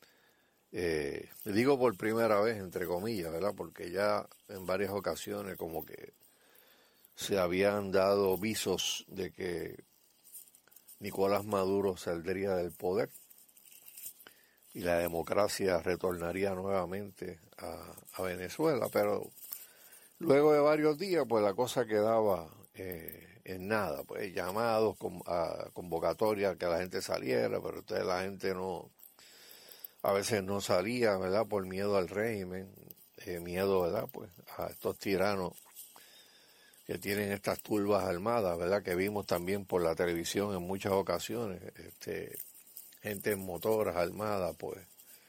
digo por primera vez entre comillas, ¿verdad? Porque ya en varias ocasiones como que se habían dado visos de que Nicolás Maduro saldría del poder y la democracia retornaría nuevamente a Venezuela, pero luego de varios días, pues la cosa quedaba en nada, pues llamados a convocatorias que la gente saliera, pero entonces la gente a veces no salía, ¿verdad? Por miedo al régimen, miedo, ¿verdad? Pues a estos tiranos que tienen estas turbas armadas, ¿verdad? Que vimos también por la televisión en muchas ocasiones, gente en motoras armadas, pues,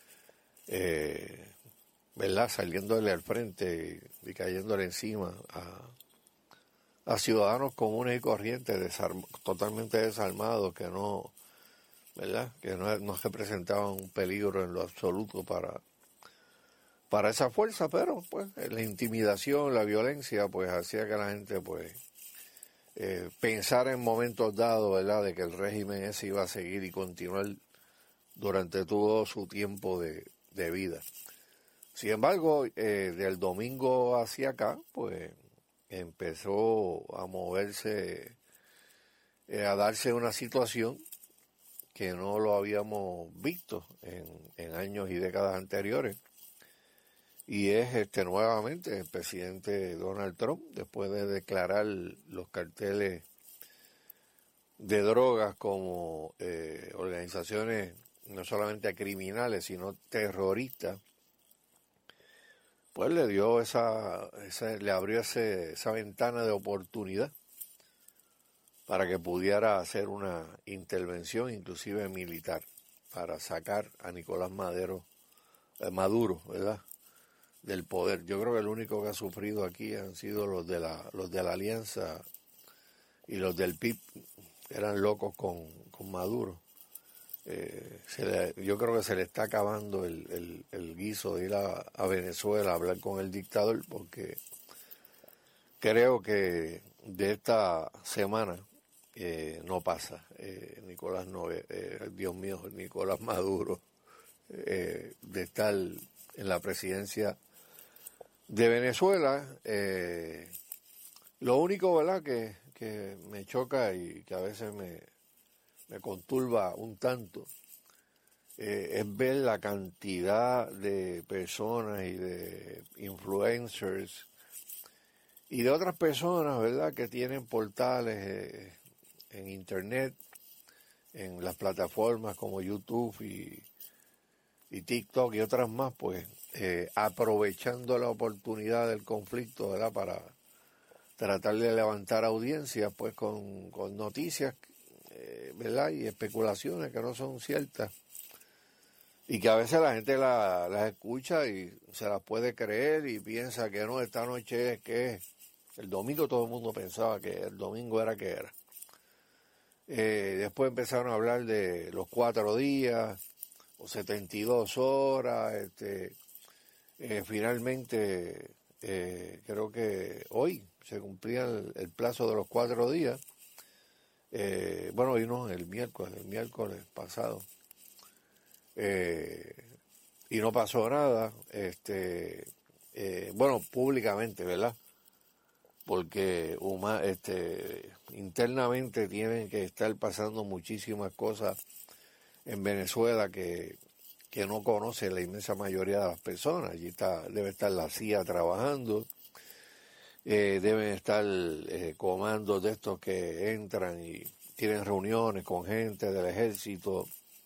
¿verdad? Saliéndole al frente y cayéndole encima a ciudadanos comunes y corrientes, totalmente desarmados, que no, ¿verdad? Que no representaban un peligro en lo absoluto para esa fuerza, pero pues la intimidación, la violencia, pues hacía que la gente, pues, pensara en momentos dados, ¿verdad?, de que el régimen ese iba a seguir y continuar durante todo su tiempo de vida. Sin embargo, del domingo hacia acá, pues empezó a moverse, a darse una situación que no lo habíamos visto en años y décadas anteriores, y es nuevamente el presidente Donald Trump, después de declarar los carteles de drogas como organizaciones no solamente criminales, sino terroristas, pues le dio le abrió esa ventana de oportunidad para que pudiera hacer una intervención, inclusive militar, para sacar a Nicolás Maduro, ¿verdad?, del poder. Yo creo que el único que ha sufrido aquí han sido los de la Alianza y los del PIB, que eran locos con Maduro. Yo creo que se le está acabando el guiso de ir a Venezuela a hablar con el dictador, porque creo que de esta semana no pasa Dios mío, Nicolás Maduro, de estar en la presidencia de Venezuela. Lo único, ¿verdad?, que me choca y que a veces me conturba un tanto, es ver la cantidad de personas y de influencers y de otras personas, ¿verdad?, que tienen portales en internet, en las plataformas como YouTube y TikTok y otras más, pues aprovechando la oportunidad del conflicto, ¿verdad?, para tratar de levantar audiencias, pues con noticias, ¿verdad?, y especulaciones que no son ciertas, y que a veces la gente las escucha y se las puede creer y piensa que no, esta noche es que es. El domingo todo el mundo pensaba que el domingo era que era. Después empezaron a hablar de los 4 días o 72 horas. Finalmente, creo que hoy se cumplía el plazo de los 4 días. Bueno, hoy no, el miércoles pasado. Y no pasó nada. Bueno, públicamente, ¿verdad? Porque internamente tienen que estar pasando muchísimas cosas en Venezuela que no conoce la inmensa mayoría de las personas. Allí debe estar la CIA trabajando, deben estar comandos de estos que entran y tienen reuniones con gente del ejército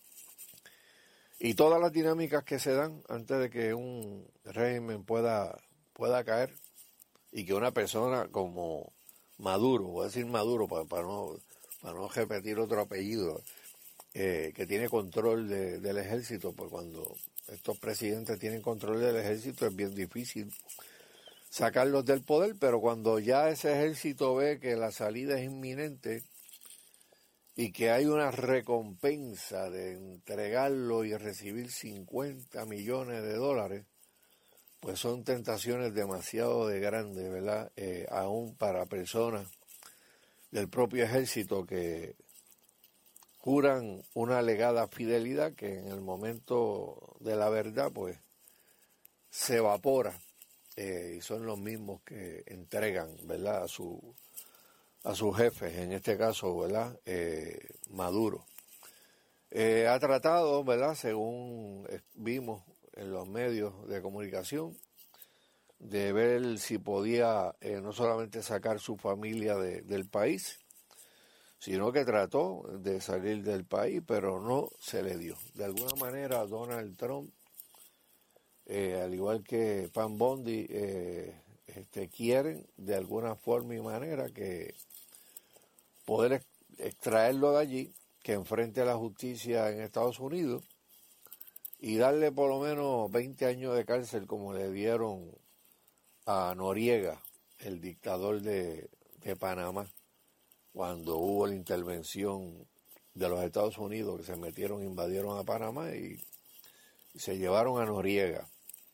y todas las dinámicas que se dan antes de que un régimen pueda caer, y que una persona como Maduro, voy a decir Maduro para no repetir otro apellido, que tiene control del ejército, pues cuando estos presidentes tienen control del ejército es bien difícil sacarlos del poder, pero cuando ya ese ejército ve que la salida es inminente y que hay una recompensa de entregarlo y recibir $50 millones, pues son tentaciones demasiado grandes, ¿verdad? Aún para personas del propio ejército que juran una alegada fidelidad que en el momento de la verdad, pues, se evapora, y son los mismos que entregan, ¿verdad?, a sus jefes, en este caso, ¿verdad?, Maduro. Ha tratado, ¿verdad?, según vimos en los medios de comunicación, de ver si podía no solamente sacar su familia del país, sino que trató de salir del país, pero no se le dio. De alguna manera Donald Trump, al igual que Pam Bondi, quieren de alguna forma y manera que poder extraerlo de allí, que enfrente a la justicia en Estados Unidos, y darle por lo menos 20 años de cárcel como le dieron a Noriega, el dictador de Panamá, cuando hubo la intervención de los Estados Unidos, que se metieron, invadieron a Panamá y se llevaron a Noriega,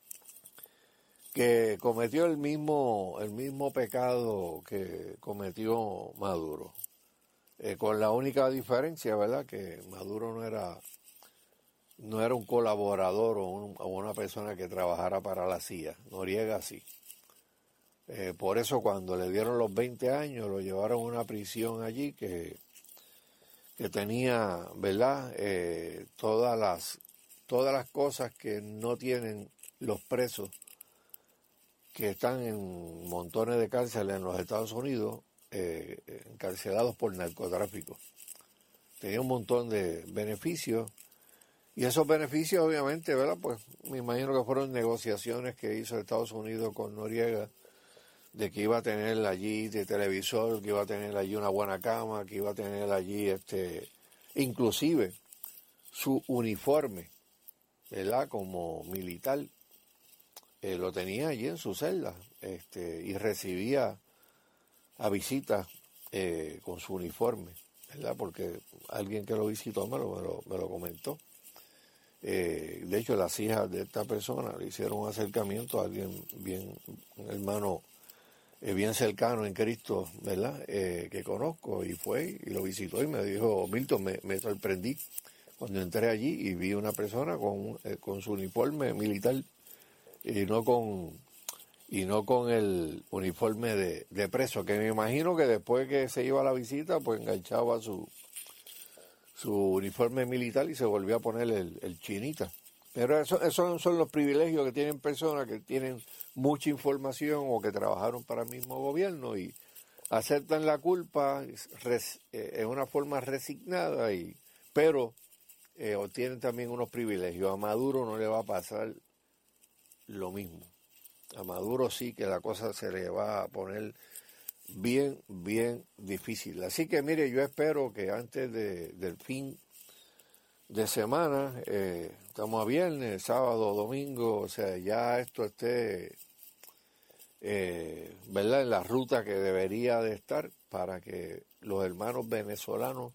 que cometió el mismo pecado que cometió Maduro, con la única diferencia, ¿verdad?, que Maduro no era un colaborador o una persona que trabajara para la CIA. Noriega sí. Por eso cuando le dieron los 20 años lo llevaron a una prisión allí que tenía, ¿verdad?, todas las cosas que no tienen los presos que están en montones de cárceles en los Estados Unidos, encarcelados por narcotráfico. Tenía un montón de beneficios, y esos beneficios obviamente, ¿verdad? Pues me imagino que fueron negociaciones que hizo Estados Unidos con Noriega, de que iba a tener allí de televisor, que iba a tener allí una buena cama, que iba a tener allí inclusive su uniforme, ¿verdad? Como militar, lo tenía allí en su celda, y recibía a visitas con su uniforme, ¿verdad? Porque alguien que lo visitó me lo comentó. De hecho, las hijas de esta persona le hicieron un acercamiento a alguien bien, un hermano bien cercano en Cristo, ¿verdad? Que conozco, y fue y lo visitó y me dijo, Milton, me sorprendí cuando entré allí y vi una persona con su uniforme militar y no con el uniforme de preso, que me imagino que después que se iba a la visita, pues enganchaba su uniforme militar y se volvió a poner el chinita. Pero esos son los privilegios que tienen personas que tienen mucha información o que trabajaron para el mismo gobierno y aceptan la culpa en una forma resignada, pero obtienen también unos privilegios. A Maduro no le va a pasar lo mismo. A Maduro sí que la cosa se le va a poner bien, bien difícil. Así que mire, yo espero que antes del fin de semana, estamos a viernes, sábado, domingo, o sea, ya esto esté, ¿verdad?, en la ruta que debería de estar para que los hermanos venezolanos,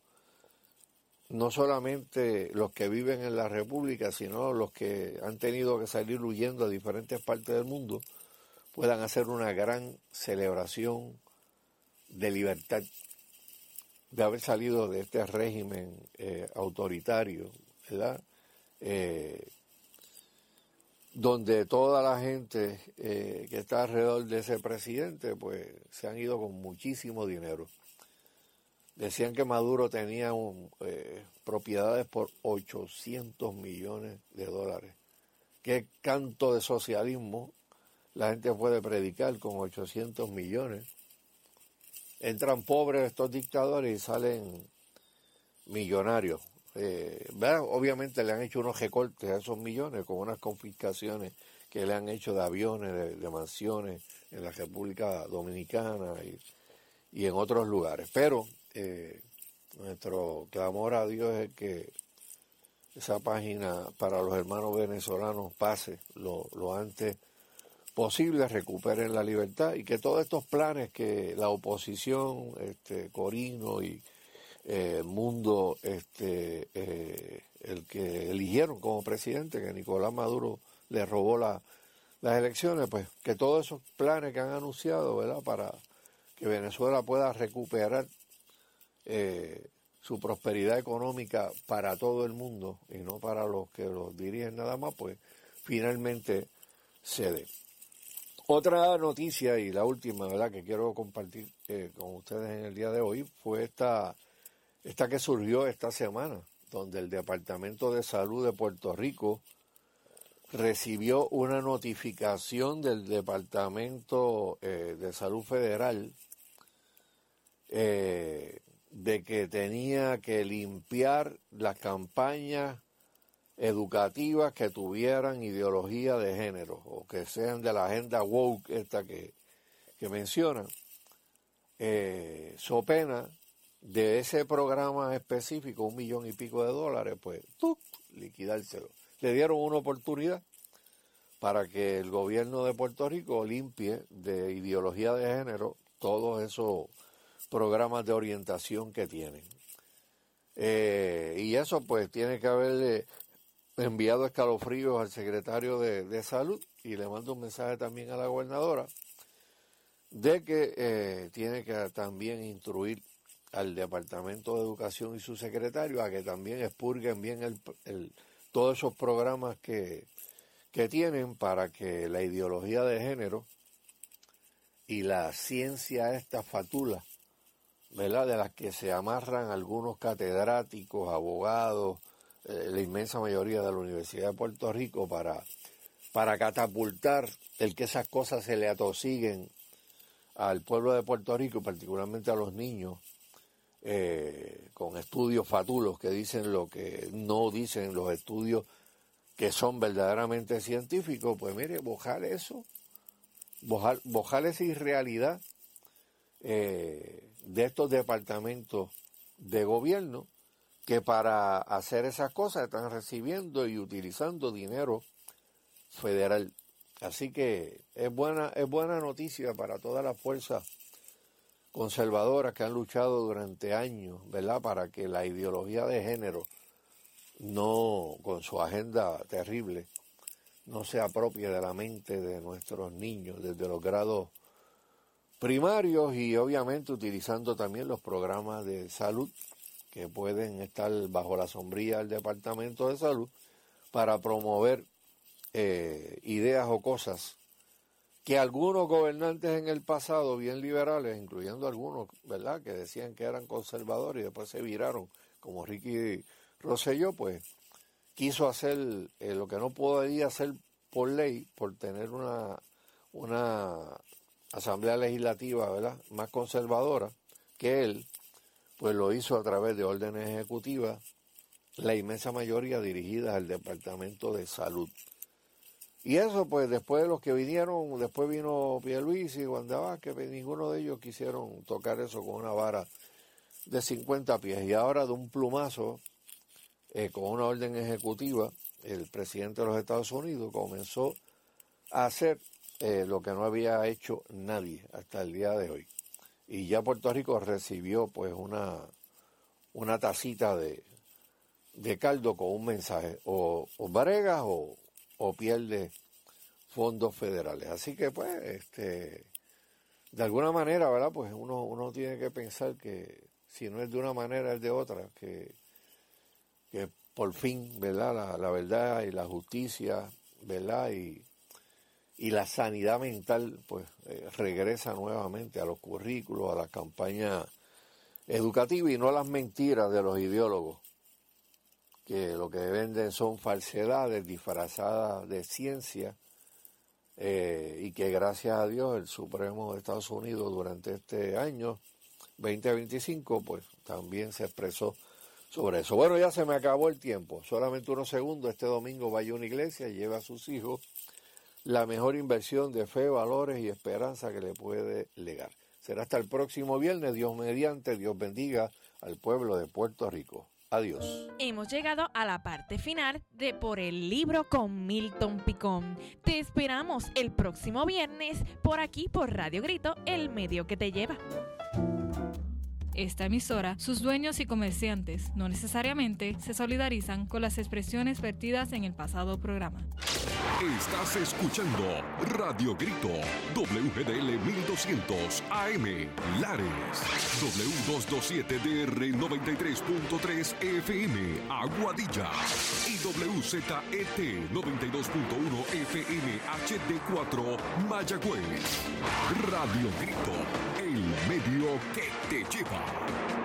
no solamente los que viven en la República, sino los que han tenido que salir huyendo a diferentes partes del mundo, puedan hacer una gran celebración de libertad, de haber salido de este régimen autoritario, ¿verdad? Donde toda la gente que está alrededor de ese presidente, pues se han ido con muchísimo dinero. Decían que Maduro tenía propiedades por 800 millones de dólares. ¿Qué canto de socialismo la gente puede predicar con 800 millones? Entran pobres estos dictadores y salen millonarios. Obviamente le han hecho unos recortes a esos millones con unas confiscaciones que le han hecho de aviones, de mansiones en la República Dominicana y en otros lugares. Pero nuestro clamor a Dios es que esa página para los hermanos venezolanos pase lo antes posible, recuperen la libertad y que todos estos planes que la oposición, Corino y Mundo, el que eligieron como presidente, que Nicolás Maduro le robó las elecciones, pues que todos esos planes que han anunciado, ¿verdad?, para que Venezuela pueda recuperar su prosperidad económica para todo el mundo y no para los que los dirigen nada más, pues finalmente se dé. Otra noticia, y la última, ¿verdad?, que quiero compartir con ustedes en el día de hoy, fue esta que surgió esta semana, donde el Departamento de Salud de Puerto Rico recibió una notificación del Departamento de Salud Federal de que tenía que limpiar las campañas educativas que tuvieran ideología de género o que sean de la agenda woke esta que mencionan, so pena de ese programa específico, $1 millón y pico de dólares, pues liquidárselo. Le dieron una oportunidad para que el gobierno de Puerto Rico limpie de ideología de género todos esos programas de orientación que tienen. Y eso pues tiene que haberle enviado escalofríos al secretario de Salud, y le mando un mensaje también a la gobernadora de que tiene que también instruir al Departamento de Educación y su secretario a que también expurguen bien todos esos programas que tienen para que la ideología de género y la ciencia esta fatula, ¿verdad?, de las que se amarran algunos catedráticos, abogados, la inmensa mayoría de la Universidad de Puerto Rico para para catapultar el que esas cosas se le atosiguen al pueblo de Puerto Rico, particularmente a los niños, con estudios fatulos que dicen lo que no dicen los estudios que son verdaderamente científicos, pues mire, bojar esa irrealidad de estos departamentos de gobierno que para hacer esas cosas están recibiendo y utilizando dinero federal. Así que es buena noticia para todas las fuerzas conservadoras que han luchado durante años, ¿verdad?, para que la ideología de género no, con su agenda terrible, no se apropie de la mente de nuestros niños desde los grados primarios y obviamente utilizando también los programas de salud que pueden estar bajo la sombrilla del Departamento de Salud para promover ideas o cosas que algunos gobernantes en el pasado, bien liberales, incluyendo algunos, ¿verdad?, que decían que eran conservadores y después se viraron, como Ricky Rosselló, pues quiso hacer lo que no podía hacer por ley, por tener una asamblea legislativa, ¿verdad?, más conservadora que él, pues lo hizo a través de órdenes ejecutivas, la inmensa mayoría dirigidas al Departamento de Salud. Y eso, pues, después de los que vinieron, después vino Pierluisi y Wanda Vázquez, ninguno de ellos quisieron tocar eso con una vara de 50 pies. Y ahora, de un plumazo, con una orden ejecutiva, el presidente de los Estados Unidos comenzó a hacer lo que no había hecho nadie hasta el día de hoy. Y ya Puerto Rico recibió, pues, una tacita de caldo con un mensaje, o bregas o pierde fondos federales. Así que, pues, de alguna manera, ¿verdad?, pues uno tiene que pensar que si no es de una manera es de otra, que por fin, ¿verdad?, la verdad y la justicia, ¿verdad?, y la sanidad mental, pues, regresa nuevamente a los currículos, a la campaña educativa y no a las mentiras de los ideólogos, que lo que venden son falsedades disfrazadas de ciencia, y que gracias a Dios el Supremo de Estados Unidos durante este año 2025 pues también se expresó sobre eso. Bueno, ya se me acabó el tiempo, solamente unos segundos. Este domingo vaya a una iglesia y lleve a sus hijos la mejor inversión de fe, valores y esperanza que le puede legar. Será hasta el próximo viernes, Dios mediante. Dios bendiga al pueblo de Puerto Rico. Adiós. Hemos llegado a la parte final de Por el Libro con Milton Picón. Te esperamos el próximo viernes por aquí por Radio Grito, el medio que te lleva. Esta emisora, sus dueños y comerciantes no necesariamente se solidarizan con las expresiones vertidas en el pasado programa. Estás escuchando Radio Grito, WGDL 1200 AM, Lares, W227DR 93.3 FM, Aguadilla, y WZET 92.1 FM HD4, Mayagüez. Radio Grito, el medio que te lleva.